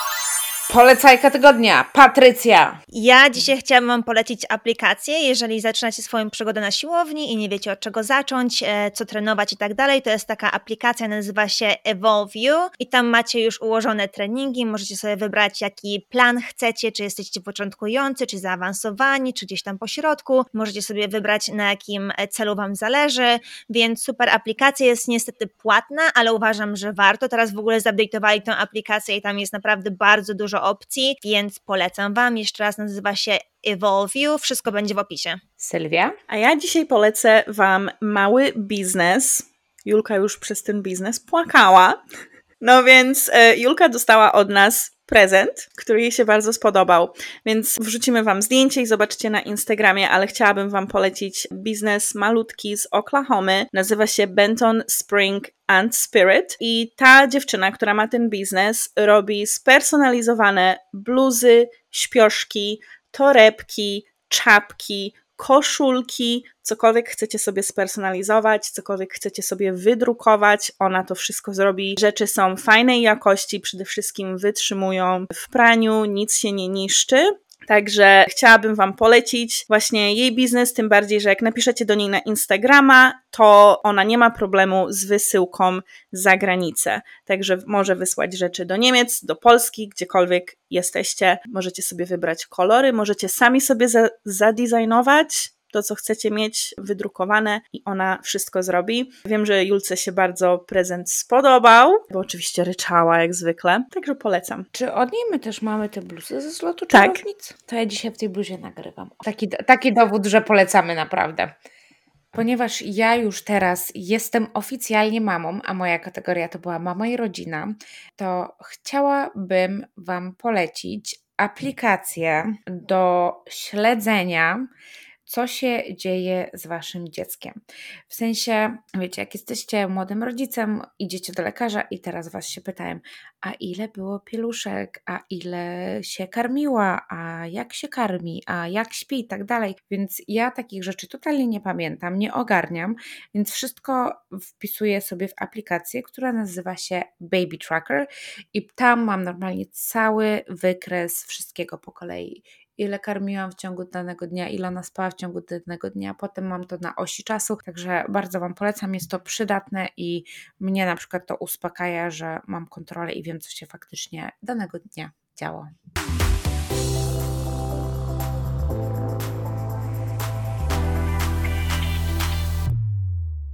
Polecajka tygodnia, Patrycja. Ja dzisiaj chciałabym Wam polecić aplikację, jeżeli zaczynacie swoją przygodę na siłowni i nie wiecie od czego zacząć, co trenować i tak dalej, to jest taka aplikacja, nazywa się Evolve You i tam macie już ułożone treningi, możecie sobie wybrać jaki plan chcecie, czy jesteście początkujący, czy zaawansowani, czy gdzieś tam po środku, możecie sobie wybrać na jakim celu Wam zależy, więc super aplikacja, jest niestety płatna, ale uważam, że warto, teraz w ogóle zupdate'owali tę aplikację i tam jest naprawdę bardzo dużo opcji, więc polecam Wam. Jeszcze raz nazywa się Evolve You. Wszystko będzie w opisie. Sylwia? A ja dzisiaj polecę Wam mały biznes. Julka już przez ten biznes płakała. No więc Julka dostała od nas prezent, który jej się bardzo spodobał, więc wrzucimy Wam zdjęcie i zobaczcie na Instagramie, ale chciałabym Wam polecić biznes malutki z Oklahomy, nazywa się Benton Spring and Spirit i ta dziewczyna, która ma ten biznes, robi spersonalizowane bluzy, śpioszki, torebki, czapki, koszulki, cokolwiek chcecie sobie spersonalizować, cokolwiek chcecie sobie wydrukować, ona to wszystko zrobi. Rzeczy są fajnej jakości, przede wszystkim wytrzymują w praniu, nic się nie niszczy. Także chciałabym Wam polecić właśnie jej biznes, tym bardziej, że jak napiszecie do niej na Instagrama, to ona nie ma problemu z wysyłką za granicę. Także może wysłać rzeczy do Niemiec, do Polski, gdziekolwiek jesteście. Możecie sobie wybrać kolory, możecie sami sobie zadesignować to, co chcecie mieć wydrukowane i ona wszystko zrobi. Wiem, że Julce się bardzo prezent spodobał, bo oczywiście ryczała jak zwykle, także polecam. Czy od niej my też mamy te bluzy ze zlotu Tak. czarownic? To ja dzisiaj w tej bluzie nagrywam. Taki dowód, że polecamy naprawdę. Ponieważ ja już teraz jestem oficjalnie mamą, a moja kategoria to była mama i rodzina, to chciałabym Wam polecić aplikację do śledzenia, co się dzieje z Waszym dzieckiem. W sensie, wiecie, jak jesteście młodym rodzicem, idziecie do lekarza i teraz Was się pytają, a ile było pieluszek, a ile się karmiła, a jak się karmi, a jak śpi i tak dalej. Więc ja takich rzeczy totalnie nie pamiętam, nie ogarniam, więc wszystko wpisuję sobie w aplikację, która nazywa się Baby Tracker i tam mam normalnie cały wykres wszystkiego po kolei. ile karmiłam w ciągu danego dnia, ile ona spała w ciągu danego dnia. Potem mam to na osi czasu, także bardzo Wam polecam, jest to przydatne i mnie na przykład to uspokaja, że mam kontrolę i wiem, co się faktycznie danego dnia działo.